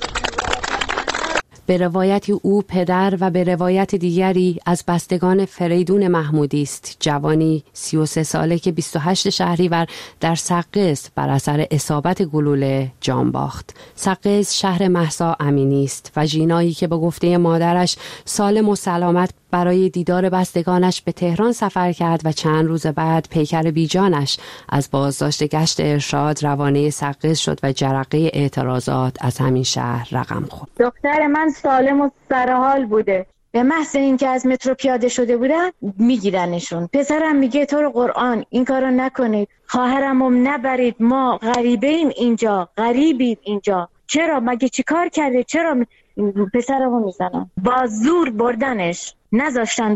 به روایتی او پدر و به روایت دیگری از بستگان فریدون محمودی است، جوانی 33 ساله که 28 شهریور در سقز بر اثر اصابت گلوله جان باخت. سقز شهر مهسا امینی است و ژینایی که به گفته مادرش سالم و سلامت برای دیدار بستگانش به تهران سفر کرد و چند روز بعد پیکر بیجانش از بازداشت گشت ارشاد روانه سقز شد و جرقه اعتراضات از همین شهر رقم خورد. دختر من سالم و سرحال بوده، به محض اینکه از مترو پیاده شده بودن میگیرنشون. پسرم میگه تو رو قرآن این کارو نکنید، خواهرمو نبرید، ما غریبیم اینجا، غریبید اینجا. چرا؟ مگه چی کار کرده؟ چرا پسرمو میزنن؟ با زور بردنش، نذاشتن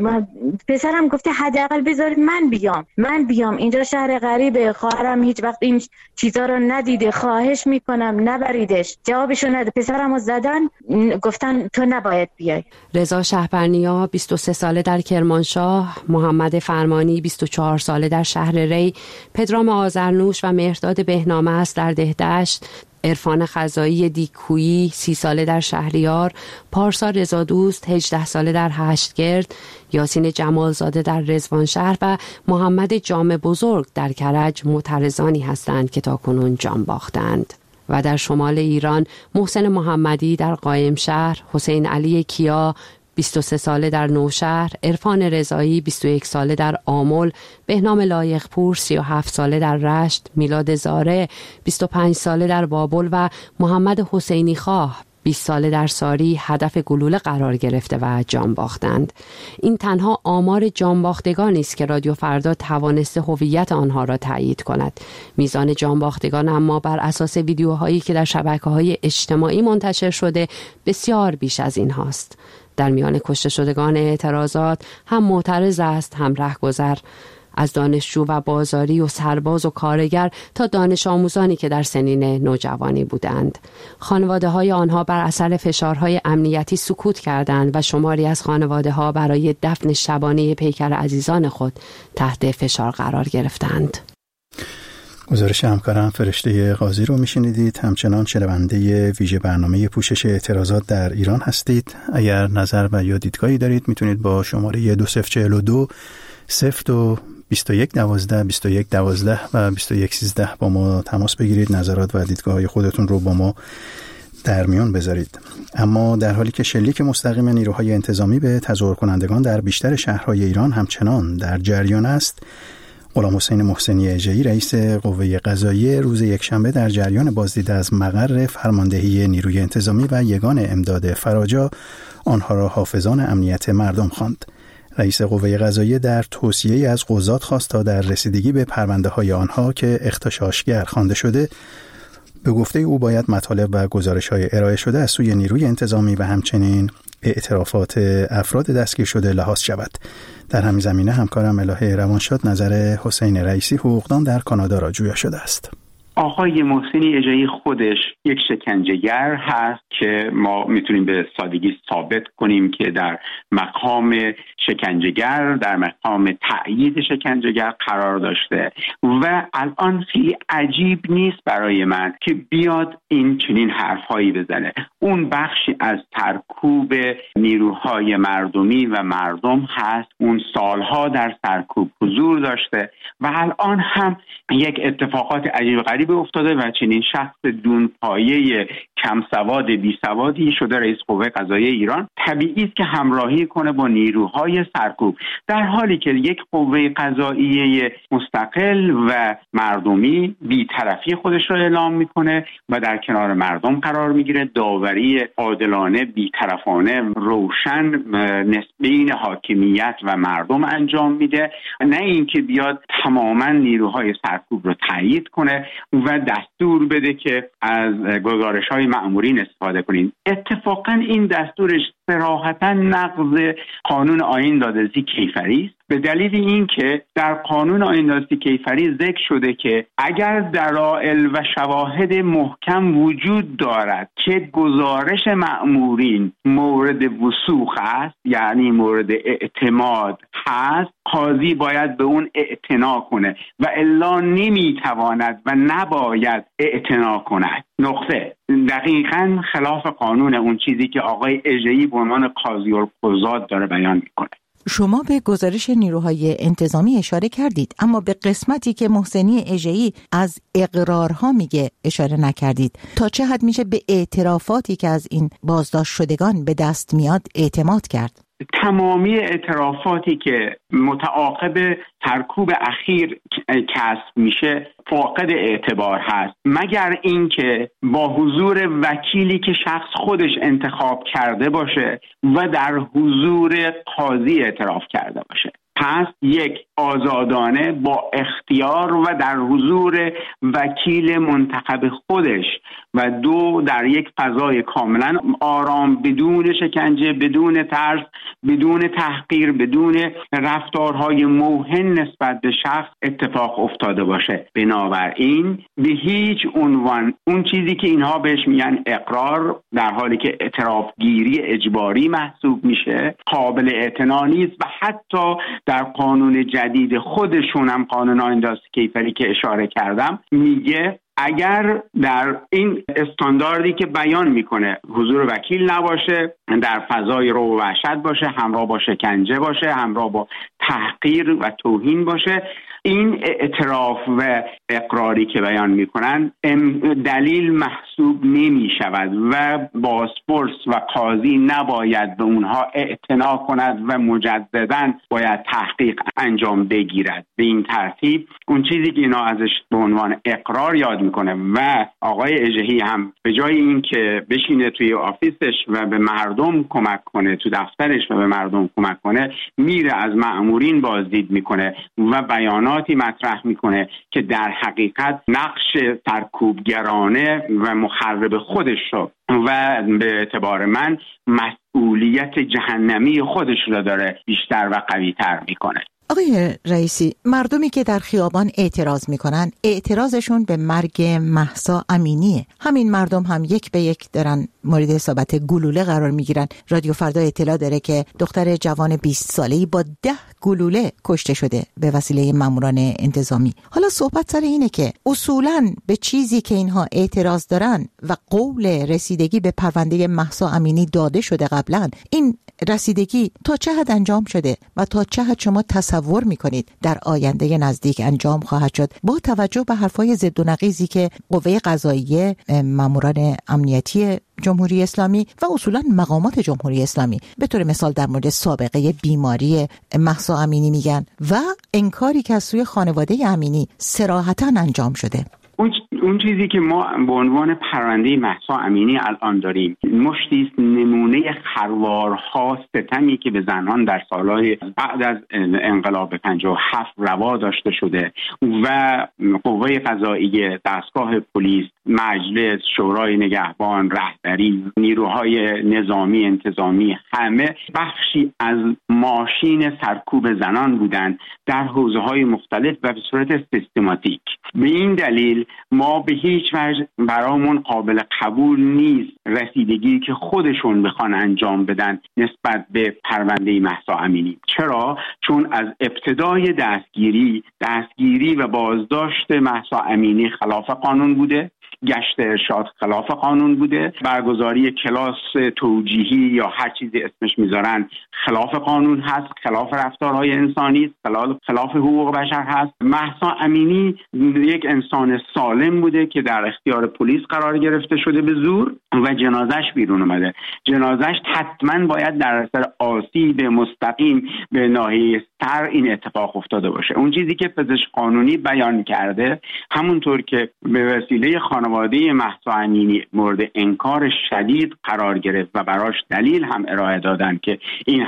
پسرم گفته حداقل بذارید من بیام اینجا شهر غریبه، خواهرم هیچ وقت این چیزا رو ندیده، خواهش میکنم نبریدش. جوابشو نده. پسرمو زدن، گفتن تو نباید بیای. رضا شهپرنیا 23 ساله در کرمانشاه، محمد فرمانی 24 ساله در شهر ری، پدرام آذرنوش و مهرداد بهنامه است در دهدشت، عرفان خزایی دیکویی 30 ساله در شهریار، پارسا رضادوست 18 ساله در هشتگرد، یاسین جمالزاده در رضوانشهر و محمد جام بزرگ در کرج معترضانی هستند که تاکنون جان باختند. و در شمال ایران محسن محمدی در قائمشهر، حسین علی کیا 23 ساله در نوشهر، عرفان رضایی 21 ساله در آمل، بهنام لایقپور 37 ساله در رشت، میلاد زاره 25 ساله در بابل و محمد حسینی خواه 20 ساله در ساری هدف گلوله قرار گرفته و جان باختند. این تنها آمار جان باختگانی است که رادیو فردا توانسته هویت آنها را تایید کند. میزان جان باختگان اما بر اساس ویدیوهایی که در شبکه‌های اجتماعی منتشر شده بسیار بیش از این هاست. در میان کشته شدگان اعتراضات هم معترض است، هم رهگذر، از دانشجو و بازاری و سرباز و کارگر تا دانش آموزانی که در سنین نوجوانی بودند. خانواده های آنها بر اثر فشارهای امنیتی سکوت کردند و شماری از خانواده ها برای دفن شبانه پیکر عزیزان خود تحت فشار قرار گرفتند. گزارش همکارم فرشته قاضی رو میشنیدید. همچنان شنونده ویژه برنامه پوشش اعتراضات در ایران هستید. اگر نظر و یا دیدگاهی دارید میتونید با شماره 2042 2112 2112 و 2113 با ما تماس بگیرید. نظرات و دیدگاه‌های خودتون رو با ما در میان بذارید. اما در حالی که شلیک مستقیم نیروهای انتظامی به تظاهر کنندگان در بیشتر شهرهای ایران همچنان در جریان است، غلامحسین محسنی اژه‌ای رئیس قوه قضاییه روز یکشنبه در جریان بازدید از مقر فرماندهی نیروی انتظامی و یگان امداد فراجا آنها را حافظان امنیت مردم خواند. رئیس قوه قضاییه در توصیه‌ای از قضات خواست تا در رسیدگی به پرونده‌های آنها که اغتشاشگر خوانده شده، به گفته او باید مطالب و گزارش‌های ارائه شده از سوی نیروی انتظامی و همچنین اعترافات افراد دستگیر شده لحاظ شود. در همین زمینه همکارم الهه روانشاد نظر حسین رئیسی حقوقدان در کانادا را جویا شده است. آقای محسنی اژه‌ای خودش یک شکنجهگر هست که ما میتونیم به سادگی ثابت کنیم که در مقام شکنجهگر، در مقام تأیید شکنجهگر قرار داشته و الان خیلی عجیب نیست برای من که بیاد این چنین حرفهایی بزنه. اون بخشی از سرکوب نیروهای مردمی و مردم هست، اون سالها در سرکوب حضور داشته و الان هم یک اتفاقات عجیب غریب افتاده و چنین شخص دونپایه کم سواد بی سوادی شده رئیس قوه قضاییه ایران. طبیعی است که همراهی کنه با نیروهای سرکوب، در حالی که یک قوه قضاییه مستقل و مردمی بی‌طرفی خودش را اعلام میکنه و در کنار مردم قرار میگیره، داوری عادلانه، بی‌طرفانه، روشن بین حاکمیت و مردم انجام میده، نه اینکه بیاد تماما نیروهای سرکوب رو تایید کنه و دستور بده که از گزارش‌های مأمورین استفاده کنین. اتفاقا این دستورش صراحتاً نقض قانون آیین دادرسی کیفری است، به دلیل اینکه در قانون آیین دادرسی کیفری ذکر شده که اگر دلایل و شواهد محکم وجود دارد که گزارش مأمورین مورد وثوق است، یعنی مورد اعتماد هست، قاضی باید به اون اعتنا کنه و الا نمیتواند و نباید اعتنا کند. نقطه. دقیقاً خلاف قانون اون چیزی که آقای اژه‌ای به عنوان قاضی القضات داره بیان میکنه. شما به گزارش نیروهای انتظامی اشاره کردید، اما به قسمتی که محسنی اژه‌ای از اقرارها میگه اشاره نکردید. تا چه حد میشه به اعترافاتی که از این بازداشت شدگان به دست میاد اعتماد کرد؟ تمامی اعترافاتی که متعاقب سرکوب اخیر کسب میشه فاقد اعتبار هست، مگر اینکه با حضور وکیلی که شخص خودش انتخاب کرده باشه و در حضور قاضی اعتراف کرده باشه. پس یک، آزادانه با اختیار و در حضور وکیل منتخب خودش و دو، در یک فضای کاملا آرام، بدون شکنجه، بدون ترس، بدون تحقیر، بدون رفتارهای موهن نسبت به شخص اتفاق افتاده باشه. بنابراین به هیچ عنوان اون چیزی که اینها بهش میگن اقرار، در حالی که اعترافگیری اجباری محسوب میشه، قابل اعتنا نیست و حتی در قانون جدید خودشون هم، قانون آیین دادرسی کیفری که اشاره کردم، میگه اگر در این استانداردی که بیان میکنه حضور وکیل نباشه، در فضای رعب و وحشت باشه، همراه با شکنجه باشه، همراه با تحقیر و توهین باشه، این اعتراف و اقراری که بیان میکنن دلیل محسوب نمی شود و بازپرس و قاضی نباید به اونها اعتنا کند و مجددا باید تحقیق انجام بگیرد. به این ترتیب اون چیزی که اینا ازش به عنوان اقرار یاد میکنه و آقای اژه‌ای هم به جای این که بشینه توی آفیسش و به مردم کمک کنه، تو دفترش و به مردم کمک کنه، میره از مأمورین بازدید میکنه و بیاناتی مطرح میکنه که در حقیقت نقش سرکوبگرانه و مخرب خودش رو و به اعتبار من مسئولیت جهنمی خودش رو داره بیشتر و قوی‌تر میکنه. آقای رئیسی، مردمی که در خیابان اعتراض میکنن، اعتراضشون به مرگ مهسا امینیه. همین مردم هم یک به یک دارن مورد اصابت گلوله قرار میگیرن. رادیو فردا اطلاع داره که دختر جوان 20 ساله‌ای با 10 گلوله کشته شده به وسیله ماموران انتظامی. حالا صحبت سر اینه که اصولاً به چیزی که اینها اعتراض دارن و قول رسیدگی به پرونده مهسا امینی داده شده قبلا، این رسیدگی تا چه حد انجام شده و تا چه حد شما تصور میکنید در آینده نزدیک انجام خواهد شد، با توجه به حرفای ضد و نقیضی که قوه قضاییه، ماموران امنیتی جمهوری اسلامی و اصولا مقامات جمهوری اسلامی به طور مثال در مورد سابقه بیماری مهسا امینی میگن و انکاری که از سوی خانواده امینی صراحتاً انجام شده؟ اون چیزی که ما به عنوان پرونده مهسا امینی الان داریم مشتی نمونه خروارها ستمی که به زنان در سالهای بعد از انقلاب 57 روا داشته شده و قوه قضاییه، دستگاه پلیس، مجلس، شورای نگهبان، رهبری، نیروهای نظامی انتظامی، همه بخشی از ماشین سرکوب زنان بودند در حوزه‌های مختلف و به صورت سیستماتیک. به این دلیل ما به هیچ وجه برامون قابل قبول نیست رسیدگی که خودشون بخوان انجام بدن نسبت به پرونده مهسا امینی. چرا؟ چون از ابتدای دستگیری و بازداشت مهسا امینی خلاف قانون بوده، گشت ارشاد خلاف قانون بوده، برگزاری کلاس توجیهی یا هر چیزی اسمش میذارن خلاف قانون هست، خلاف رفتارهای انسانی است، خلاف حقوق بشر هست. مهسا امینی یک انسان سالم بوده که در اختیار پلیس قرار گرفته شده به زور و جنازش بیرون اومده. جنازش حتما باید در اثر آسیب مستقیم به ناحیه سر این اتفاق افتاده باشه. اون چیزی که پزشک قانونی بیان کرده، همونطور که به وسیله خانواده مهسا امینی مورد انکار شدید قرار گرفت و براش دلیل هم ارائه دادن که این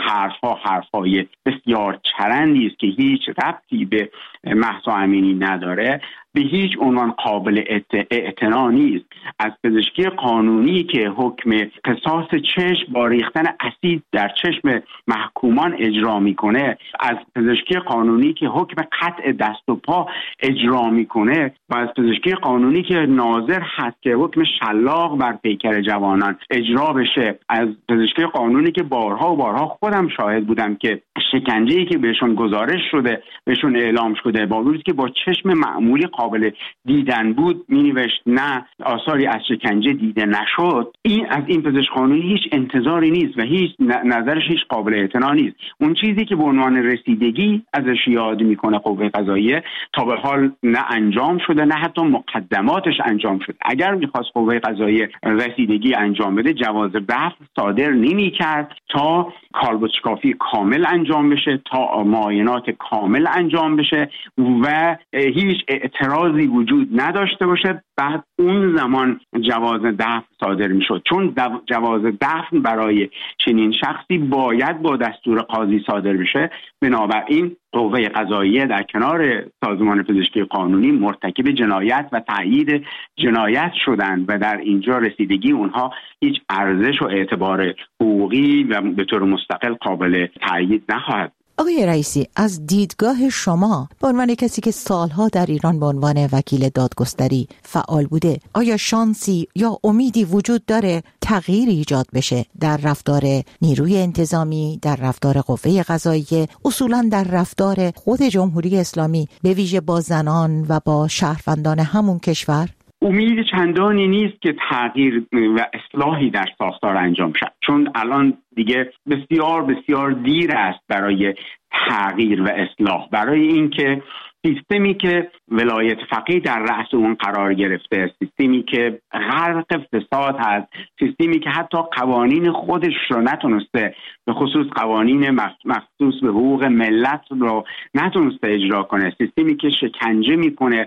حرفای بسیار چرندی است که هیچ ربطی به مهسا امینی نداره، به هیچ عنوان قابل اعتنا نیست. از پزشکی قانونی که حکم قصاص چشم با ریختن اسید در چشم محکومان اجرا میکنه، از پزشکی قانونی که حکم قطع دست و پا اجرا میکنه و از پزشکی قانونی که ناظر هست که حکم شلاق بر پیکر جوانان اجرا بشه، از پزشکی قانونی که بارها و بارها خودم شاهد بودم که شکنجه‌ای که بهشون گزارش شده، بهشون اعلام شده، با وجودی که با چشم معمولی قابل دیدن بود، می‌نوشت نه آثاری از شکنجه دیده نشد. از این پزشک قانونی هیچ انتظاری نیست و هیچ نظرش هیچ قابل اعتنا نیست. اون چیزی که به عنوان رسیدگی ازش یاد میکنه قوه قضاییه تا به حال نه انجام شده، نه حتی مقدماتش انجام شده. اگر می‌خواست قوه قضاییه رسیدگی انجام بده، جواز دفع صادر نمی‌کرد تا کالبدشکافی کامل انجام بشه، تا معاینات کامل انجام بشه و هیچ اعتراضی وجود نداشته باشه. بعد اون زمان جواز دفع صادر میشد، چون جواز دفع برای چنین شخصی باید با دستور قاضی صادر بشه. بنابراین قوه قضاییه در کنار سازمان پزشکی قانونی مرتکب جنایت و تأیید جنایت شدند و در اینجا رسیدگی اونها هیچ ارزش و اعتبار حقوقی و به طور مستقل قابل تأیید نخواهد. آقای رئیسی، از دیدگاه شما به عنوان کسی که سالها در ایران به عنوان وکیل دادگستری فعال بوده، آیا شانسی یا امیدی وجود داره تغییری ایجاد بشه در رفتار نیروی انتظامی، در رفتار قوه قضاییه، اصولاً در رفتار خود جمهوری اسلامی به ویژه با زنان و با شهروندان همون کشور؟ امید چندانی نیست که تغییر و اصلاحی در ساختار انجام شد، چون الان دیگه بسیار بسیار دیر است برای تغییر و اصلاح، برای اینکه سیستمی که ولایت فقیه در رأس اون قرار گرفته، سیستمی که غرق فساد هست، سیستمی که حتی قوانین خودش رو نتونسته، به خصوص قوانین مخصوص به حقوق ملت رو نتونسته اجرا کنه، سیستمی که شکنجه میکنه،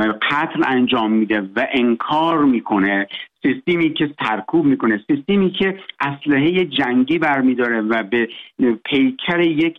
قتل انجام میده و انکار میکنه، سیستمی که سرکوب میکنه، سیستمی که اسلحه جنگی برمیداره و به پیکر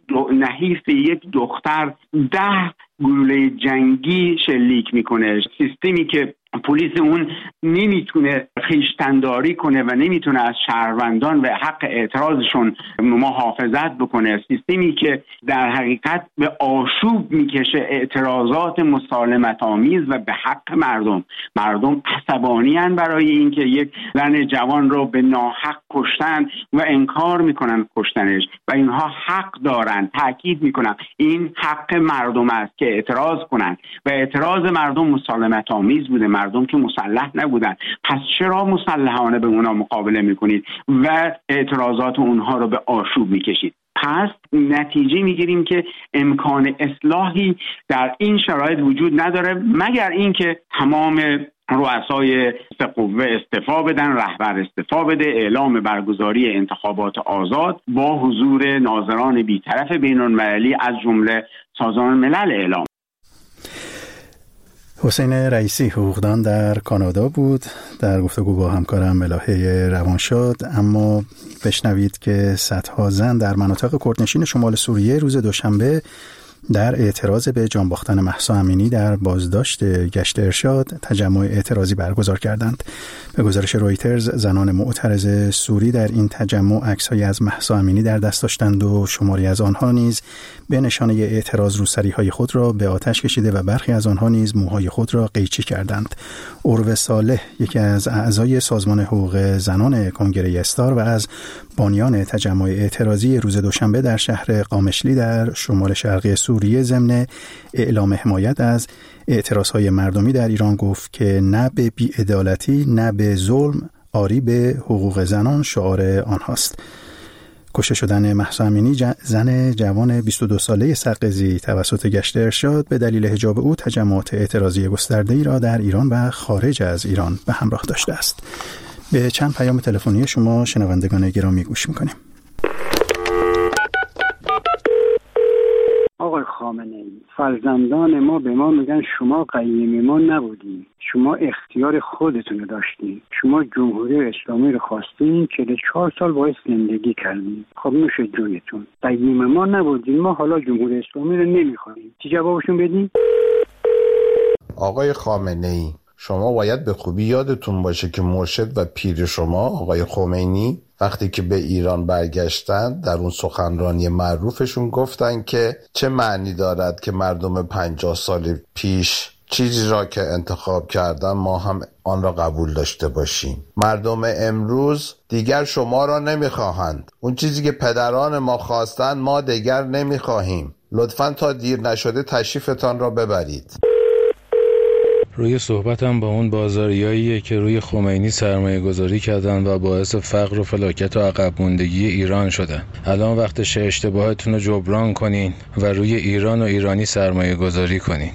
نحیف یک دختر 10 گلوله جنگی شلیک میکنه، سیستمی که پلیس اون نمیتونه خویشتنداری کنه و نمیتونه از شهروندان و حق اعتراضشون محافظت بکنه. سیستمی که در حقیقت به آشوب میکشه اعتراضات مسالمت آمیز و به حق مردم عصبانی‌اند برای اینکه یک زن جوان رو به ناحق کشتن و انکار میکنن کشتنش و اینها حق دارن. تاکید میکنن این حق مردم است که اعتراض کنن و اعتراض مردم مسالمت آمیز بوده. مردم که مسلح نبودن، پس چرا مسلحانه به اونا مقابله میکنید و اعتراضات اونها رو به آشوب میکشید؟ پس نتیجه میگیریم که امکان اصلاحی در این شرایط وجود نداره مگر اینکه تمام رؤسای قوه استعفا بدن، رهبر استعفا بده، اعلام برگزاری انتخابات آزاد با حضور ناظران بی‌طرف بین‌المللی از جمله سازمان ملل اعلام. حسین رئیسی حقوقدان در کانادا بود در گفتگو با همکارم ملاحه روانشاد. اما بشنوید که صدها زن در مناطق کردنشین شمال سوریه روز دوشنبه در اعتراض به جان باختن مهسا امینی در بازداشت گشت ارشاد تجمع اعتراضی برگزار کردند. به گزارش رویترز زنان معترض سوری در این تجمع عکس‌هایی از مهسا امینی در دست داشتند و شماری از آنها نیز به نشانه اعتراض روسری‌های خود را به آتش کشیده و برخی از آنها نیز موهای خود را قیچی کردند. اروه صالح، یکی از اعضای سازمان حقوق زنان کنگره استار و از بانیان تجمع اعتراضی روز دوشنبه در شهر قامشلی در شمال شرقی سوریه ضمن اعلام حمایت از اعتراضهای مردمی در ایران گفت که نه به بی‌عدالتی نه به ظلم آری به حقوق زنان شعار آنهاست. کشته شدن مهسا امینی زن جوان 22 ساله سقزی توسط گشت ارشاد به دلیل حجاب او تجمعات اعتراضی گسترده‌ای را در ایران و خارج از ایران به همراه داشته است. به چند پیام تلفنی شما شنوندگان گرامی گوش می‌کنیم. آقای خامنه‌ای، فرزندان ما به ما میگن شما قیم ما نبودین، شما اختیار خودتون رو داشتین، شما جمهوری اسلامی رو خواستین، 44 سال باید زندگی کردین. خب نوش جونتون، قیم ما نبودین، ما حالا جمهوری اسلامی رو نمیخوایم. چی جوابشون بدین؟ آقای خامنه‌ای، شما باید به خوبی یادتون باشه که مرشد و پیر شما آقای خمینی وقتی که به ایران برگشتن در اون سخنرانی معروفشون گفتن که چه معنی دارد که مردم 50 سال پیش چیزی را که انتخاب کردن ما هم آن را قبول داشته باشیم. مردم امروز دیگر شما را نمیخواهند. اون چیزی که پدران ما خواستن ما دیگر نمیخواهیم. لطفاً تا دیر نشده تشریفتان را ببرید. روی صحبتم با اون بازاریاییه که روی خمینی سرمایه گذاری کردن و باعث فقر و فلاکت و عقب موندگی ایران شدن. الان وقتشه اشتباهتون رو جبران کنین و روی ایران و ایرانی سرمایه گذاری کنین.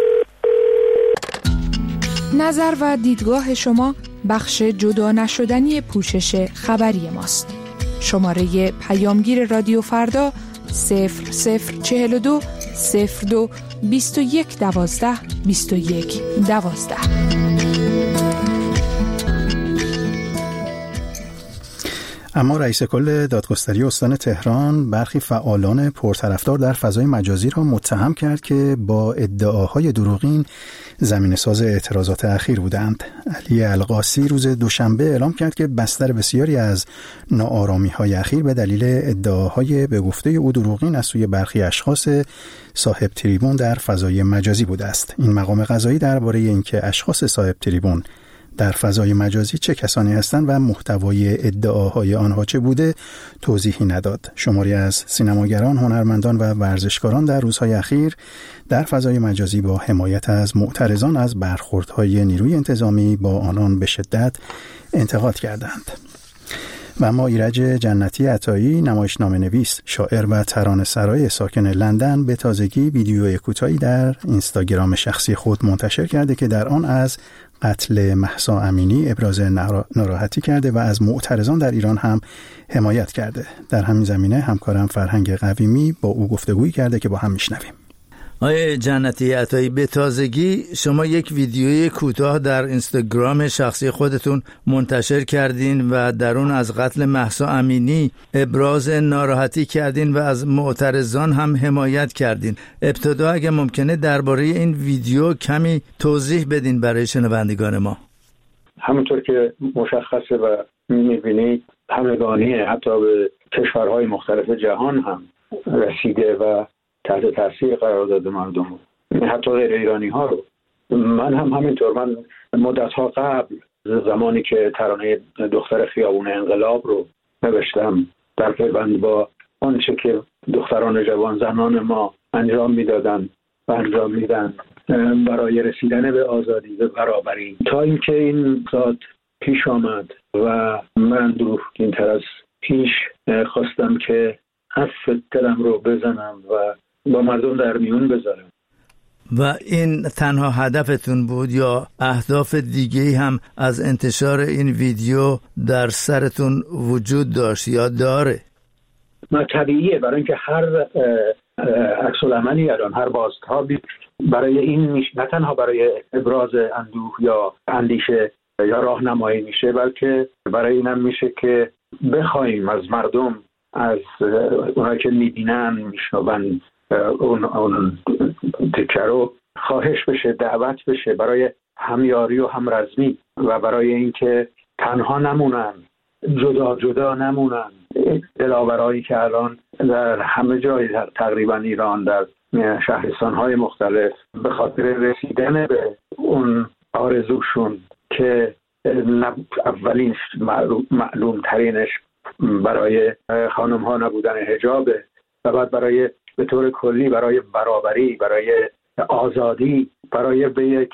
نظر و دیدگاه شما بخش جدا نشدنی پوشش خبری ماست. شماره پیامگیر رادیو فردا 0042 02 21 12 21 12. اما رئیس کل دادگستری استان تهران برخی فعالان پرطرفدار در فضای مجازی را متهم کرد که با ادعاهای دروغین زمینه‌ساز اعتراضات اخیر بودند. علی القاسی روز دوشنبه اعلام کرد که بستر بسیاری از ناآرامی‌های اخیر به دلیل ادعاهای به گفته او دروغین از سوی برخی اشخاص صاحب تریبون در فضای مجازی بوده است. این مقام قضایی درباره اینکه اشخاص صاحب تریبون در فضای مجازی چه کسانی هستند و محتوای ادعاهای آنها چه بوده توضیحی نداد. شماری از سینماگران، هنرمندان و ورزشکاران در روزهای اخیر در فضای مجازی با حمایت از معترضان از برخوردهای نیروی انتظامی با آنان به شدت انتقاد کردند. و اما ایرج جنتی عطایی، نمایشنامه نویس، شاعر و ترانه‌سرای ساکن لندن، به تازگی ویدیوی کوتاهی در اینستاگرام شخصی خود منتشر کرده که در آن از قتل مهسا امینی ابراز ناراحتی کرده و از معترضان در ایران هم حمایت کرده. در همین زمینه همکارم فرهنگ قویمی با او گفتگویی کرده که با هم میشنویم. آقای جنتی عطایی، به تازگی شما یک ویدیوی کوتاه در اینستاگرام شخصی خودتون منتشر کردین و در اون از قتل مهسا امینی ابراز ناراحتی کردین و از معترضان هم حمایت کردین. ابتدا اگه ممکنه درباره این ویدیو کمی توضیح بدین برای شنوندگان ما. همونطور که مشخصه و می‌بینید همگانیه، حتی به کشورهای مختلف جهان هم رسیده و تحت تاثیر قرار داده مردم، حتی غیر ایرانی ها رو. من هم همینطور، من مدت ها قبل، زمانی که ترانه دختر خیابون انقلاب رو نوشتم، در پیوند با آنچه که دختران جوان زنان ما انجام میدادن و انجام میدن برای رسیدن به آزادی و برابری، تا اینکه این ذات پیش آمد و من این تر از پیش خواستم که عفو دلم رو بزنم و با مردم در میون بذارم. و این تنها هدفتون بود یا اهداف دیگه‌ای هم از انتشار این ویدیو در سرتون وجود داشت یا داره؟ طبیعیه، برای اینکه هر عکس‌العملی الان، هر بازتابی برای این نه تنها برای ابراز اندوه یا اندیشه یا راهنمایی میشه، بلکه برای اینم میشه که بخوایم از مردم، از اونایی که میبینن میشنون اون تکه رو، خواهش بشه، دعوت بشه برای همیاری و همرزمی و برای اینکه تنها نمونن، جدا جدا نمونن. دلاورایی که الان در همه جای تقریبا ایران، در شهرستان‌های مختلف، به خاطر رسیدن به اون آرزوشون که اولین معلوم ترینش برای خانم ها نبودن حجابه و بعد برای به طور کلی برای برابری، برای آزادی، برای به یک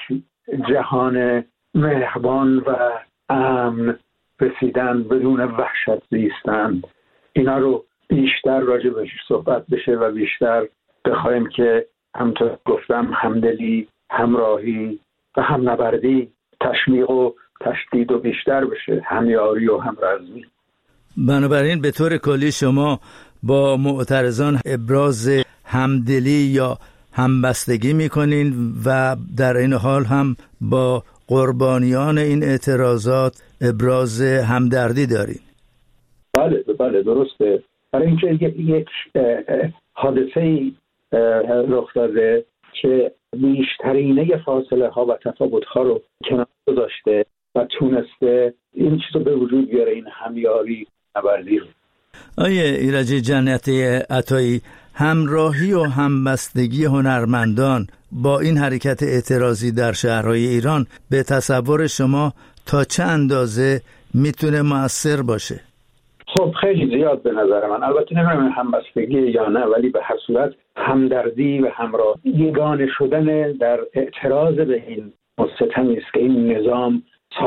جهان مهربان و امن رسیدن، بدون وحشت زیستن، اینا رو بیشتر راجع بهش صحبت بشه و بیشتر بخوایم که همونطور گفتم همدلی، همراهی و همنبردی تشمیق و تشدید و بیشتر بشه، همیاری و همرزمی. بنابراین به طور کلی شما با معترضان ابراز همدلی یا همبستگی میکنین و در این حال هم با قربانیان این اعتراضات ابراز همدردی دارین. بله درسته. برای اینکه یک حادثه‌ای رخ داده که بیشترینه فاصله ها و تفاوت ها رو کنار گذاشته و تونسته این چیز رو به وجود بیاره، این همیاری نبردی رو. آیه ایرج جنتی عطایی، همراهی و همبستگی هنرمندان با این حرکت اعتراضی در شهرهای ایران به تصور شما تا چه اندازه میتونه مؤثر باشه؟ خب خیلی زیاد به نظر من. البته نمیدونم همبستگی یا نه، ولی به هر صورت همدردی و همراه، یگانه شدن در اعتراض به این ستمی است که این نظام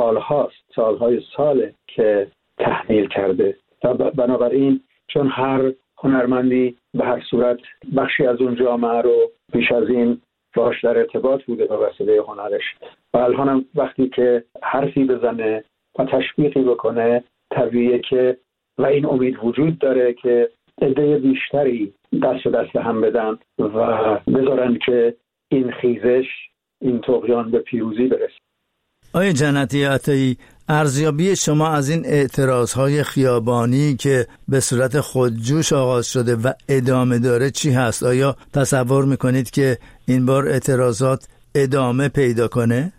سالهای ساله که تحمیل کرده و بنابراین چون هر هنرمندی به هر صورت بخشی از اون جامعه رو پیش از این باش در ارتباط بوده به وسیله هنرش و الان وقتی که حرفی بزنه و تشویقی بکنه، طبیعیه که و این امید وجود داره که عده بیشتری دست به دست هم بدن و بذارن که این خیزش، این طغیان به پیروزی برسه. آقای جنتی عطایی، ارزیابی شما از این اعتراضهای خیابانی که به صورت خودجوش آغاز شده و ادامه داره چی هست؟ آیا تصور میکنید که این بار اعتراضات ادامه پیدا کنه؟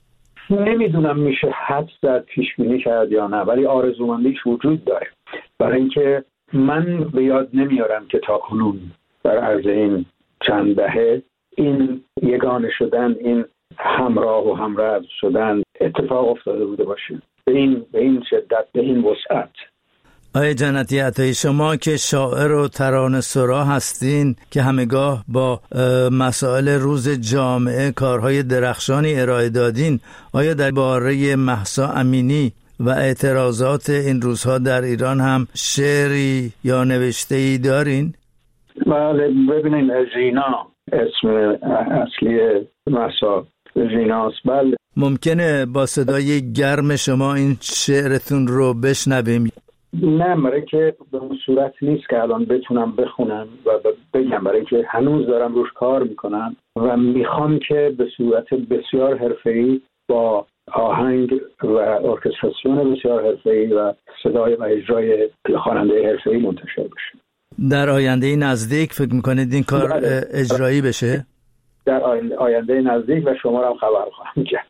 نمیدونم میشه حدس زد، پیش بینی کرد یا نه، ولی آرزومندیش وجود داره. برای اینکه من به یاد نمیارم که تا کنون در عرض این چند دهه این یگانه شدن، این همراه و همرز شدن اتفاق افتاده بوده باشه به این شدت، به این وسعت. آقای جنتی عطایی، شما که شاعر و ترانه‌سرا هستین که همگاه با مسائل روز جامعه کارهای درخشانی ارائه دادین، آیا درباره مهسا امینی و اعتراضات این روزها در ایران هم شعری یا نوشته‌ای دارین؟ بله، ببینید ژینا اسم اصلی مهسا ژیناست. بله. ممکنه با صدای گرم شما این شعرتون رو بشنویم؟ نه، برای که به اون صورت نیست که الان بتونم بخونم و بگم، برای که هنوز دارم روش کار میکنم و میخوام که به صورت بسیار حرفه‌ای با آهنگ و ارکستراسیون بسیار حرفه‌ای و صدای و اجرای خواننده حرفه‌ای منتشر بشه. در آینده نزدیک فکر میکنید این کار اجرایی بشه؟ در آینده نزدیک و شما را هم خبر خواهم کرد.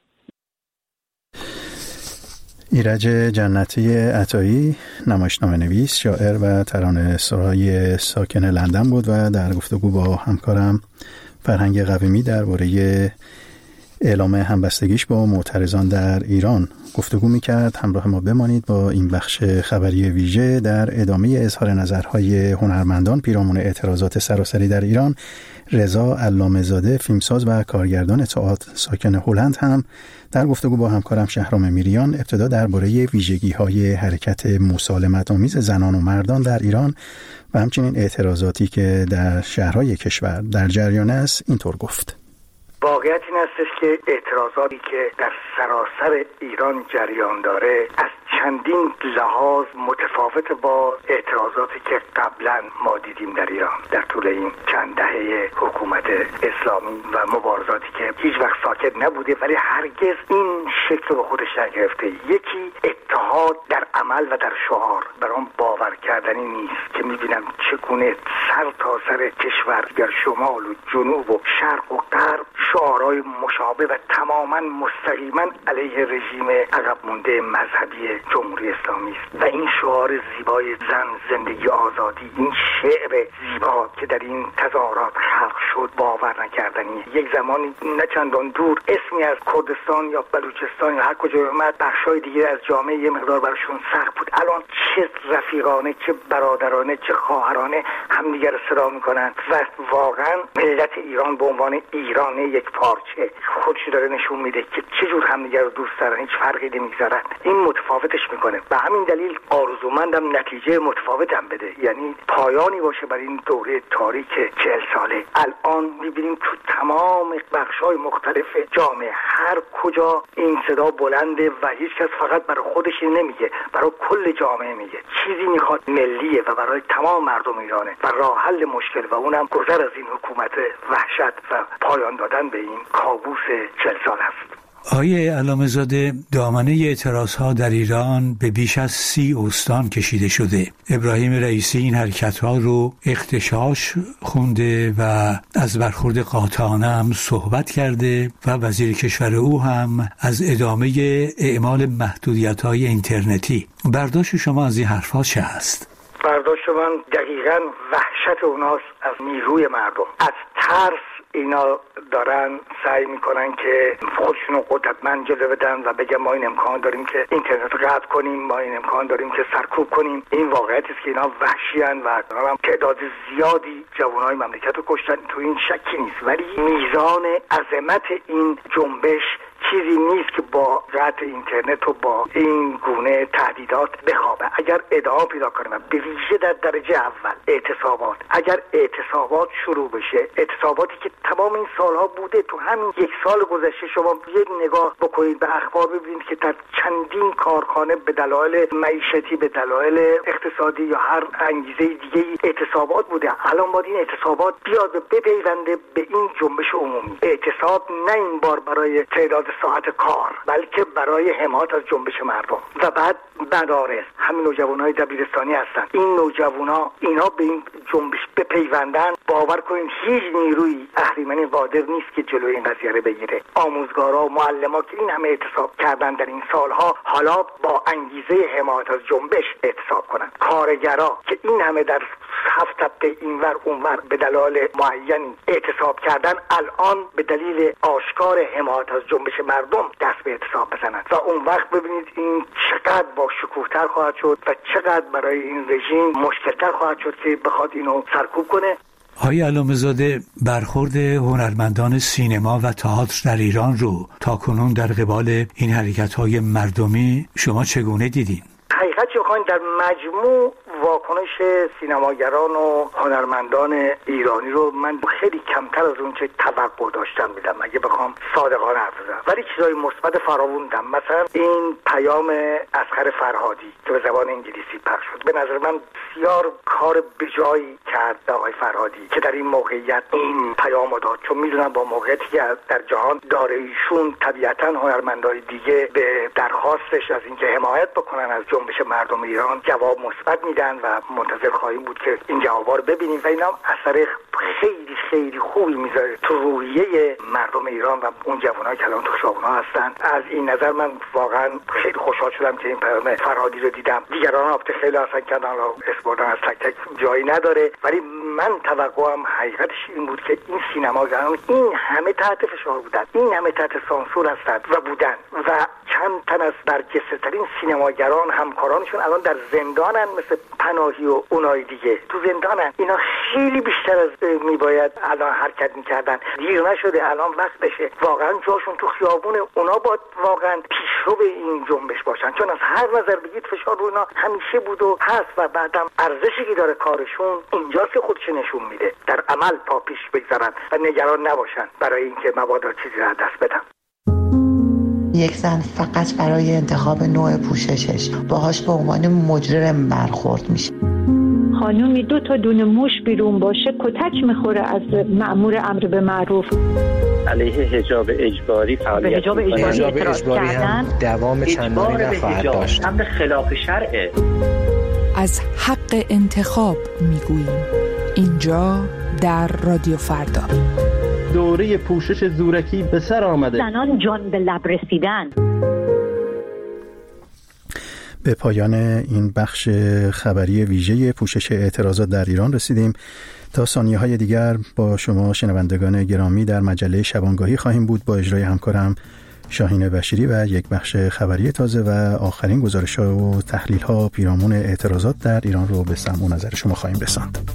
ایرج جنتی عطایی، نمایشنامه نویس، شاعر و ترانه‌سرای ساکن لندن بود و در گفتگو با همکارم فرهنگ قویمی درباره اعلام همبستگیش با معترضان در ایران گفتگو میکرد. همراه ما بمانید با این بخش خبری ویژه. در ادامه اظهار نظرهای هنرمندان پیرامون اعتراضات سراسری در ایران، رضا علامه‌زاده، فیلمساز و کارگردان تئاتر ساکن هلند هم در گفتگو با همکارم شهرام میریان ابتدا درباره ویژگی‌های حرکت مسالمت‌آمیز زنان و مردان در ایران و همچنین اعتراضاتی که در شهرهای کشور در جریان است اینطور گفت: واقعیت این هستش که اعتراضاتی که در سراسر ایران جریان داره از چندین لحاظ متفاوت با اعتراضاتی که قبلا ما دیدیم در ایران در طول این چند دهه حکومت اسلامی و مبارزاتی که هیچ وقت ساکت نبوده ولی هرگز این شکل به خودش نگرفته. یکی اتحاد در عمل و در شعار، برام باور کردنی نیست که میبینم چگونه سر تا سر کشور در شمال و جنوب و شرق و غرب شعارهای مشابه و تماما مستقیما علیه رژیم عقب مونده مذهبی جمهوری اسلامی است و این شعار زیبای زن، زندگی، آزادی، این شعر زیبا که در این تظاهرات خلق شد باور نکردنیه. یک زمانی نه چندان دور اسمی از کردستان یا بلوچستان یا هر کجا اومد بخشای دیگه از جامعه یه مقدار براشون سخت بود. الان چه رفیقانه، چه برادرانه، چه خواهرانه همدیگه رو صدا میکنن و واقعا ملت ایران به عنوان ایران یک پارچه خودش داره نشون میده که چجور همدیگه رو دوست دارن، هیچ فرقی نمیذارن. این متفاوتش میکنه. به همین دلیل آرزومندم نتیجه متفاوتم بده، یعنی پایانی باشه برای این دوره تاریک 40 ساله. الان میبینیم تو تمام بخش‌های مختلف جامعه هر کجا این صدا بلنده و هیچ کس فقط برای خودش نمیگه، برای کل جامعه میگه. چیزی میخواد ملیه و برای تمام مردم ایرانه و راه حل مشکل و اونم گذر از این حکومت وحشت و پایان دادن به این کابوس 40 سال است. آقای علامه‌زاده، دامنه اعتراضها در ایران به بیش از 30 استان کشیده شده. ابراهیم رئیسی این حرکت‌ها رو اغتشاش خونده و از برخورد قاطعانه هم صحبت کرده و وزیر کشور او هم از ادامه اعمال محدودیت‌های اینترنتی. برداشت شما از این حرف‌ها چه است؟ برداشت من دقیقاً وحشت اوناست از نیروی مردم، از ترس. اینا دارن سعی میکنن که خودشونو قدرتمند جلوه بدن و بگن ما این امکان داریم که اینترنت رو قطع کنیم، ما این امکان داریم که سرکوب کنیم. این واقعیت است که اینا وحشیان و هم تعداد زیادی جوانای مملکت رو کشتن، تو این شکی نیست. ولی میزان عظمت این جنبش چیزی نیست که با قطع اینترنت و با این گونه تهدیدات بخوابه. اگر ادامه پیدا کنیم به ویژه در درجه اول اعتصابات، اگر اعتصابات شروع بشه، اعتصاباتی که تمام این سالها بوده، تو همین یک سال گذشته شما یک نگاه بکنید به اخبار ببینید که در چندین کارخانه به دلایل معیشتی، به دلایل اقتصادی یا هر انگیزه دیگه اعتصابات بوده. الان باید این اعتصابات بیاد بپیونده به این جنبش عمومی. اعتصاب نه این بار برای تعداد ساعت کار بلکه برای حمایت از جنبش مردم. و بعد مدارس، همین نوجوانای دبیرستانی هستن، این نوجوانا اینا به این جنبش بپیوندن، باور کنید هیچ نیروی اهریمنی قادر نیست که جلوی این قضیه رو بگیره. آموزگارا و معلما که این همه اعتصاب کردن در این سالها، حالا با انگیزه حمایت از جنبش اعتصاب کنن. کارگرا که این همه در هفت هفته اینور اونور به دلایل معینی اعتصاب کردن، الان به دلیل آشکار حمایت از جنبش مردم دست به اعتصاب بزنن و اون وقت ببینید این چقدر با شکوه‌تر خواهد شد و چقدر برای این رژیم مشکل‌تر خواهد شد که بخواد اینو سرکوب کنه. آقای علامه‌زاده، برخورد هنرمندان سینما و تئاتر در ایران رو تاکنون در قبال این حرکت‌های مردمی شما چگونه دیدین؟ حقیقت بخواین در مجموع واکنش سینماگران و هنرمندان ایرانی رو من خیلی کمتر از اون چه توقع داشتم میدم، اگه بخوام صادقانه حرف بزنم، ولی چیزای مثبت فراوون دیدم. مثلا این پیام اصغر فرهادی که به زبان انگلیسی پخش شد، به نظر من بسیار کار بجایی کرد آقای فرهادی که در این موقعیت این پیامو داد، چون میدونم با موقعیتی که در جهان داره ایشون طبیعتاً هنرمندای دیگه به درخواستش از اینکه حمایت بکنن از جنبش مردم ایران جواب مثبت میدن و منتظر خواهیم بود که این جوابا رو ببینیم و اینا اثر خیلی خیلی خوبی میذاره تو روحیه مردم ایران و اون جوانایی که الان تو خیابونا هستن. از این نظر من واقعا خیلی خوشحال شدم که این پیام فرهادی رو دیدم. دیگران رابطه خیلی اصلا کردن، اسم بردن از تک تک جایی نداره، ولی من توقعم حقیقتش این بود که این سینماگران این همه تحت فشار بودن، این همه تحت سانسور هستند و بودن و چند تن از برجسته ترین سینماگران همکارانشون الان در زندانن، مثل پناهی و اونای دیگه تو زندانن. اینا خیلی بیشتر از میباید الان حرکت میکردن. دیر نشده، الان وقتشه. واقعا جاشون تو خیابون، اونا باید واقعا پیشرو این جنبش باشن، چون از هر نظر بگید فشار رو اینا همیشه بود و هست و بعدم ارزشی که داره کارشون اینجاست که خودش نشون میده. در عمل پا پیش بگذارن و نگران نباشن برای اینکه مبادا چیزی را دست بدن. یک زن فقط برای انتخاب نوع پوششش باهاش به عنوان مجرم برخورد میشه. خانومی 2 تا دونه موش بیرون باشه کتک میخوره از مأمور امر به معروف. علیه حجاب اجباری فعالیت حجاب اجباری هم دوام چندانی نخواهد داشت. امر خلاف شرعه. از حق انتخاب میگوییم اینجا در رادیو فردا. دوره پوشش زورکی به سر آمده. زنان جان به لب رسیدن. به پایان این بخش خبری ویژه پوشش اعتراضات در ایران رسیدیم. تا ثانیه‌های دیگر با شما شنوندگان گرامی در مجله شبانگاهی خواهیم بود با اجرای همکارم شاهین بشیری و یک بخش خبری تازه و آخرین گزارش‌ها و تحلیل‌ها پیرامون اعتراضات در ایران رو به سمع و نظر شما خواهیم رساند.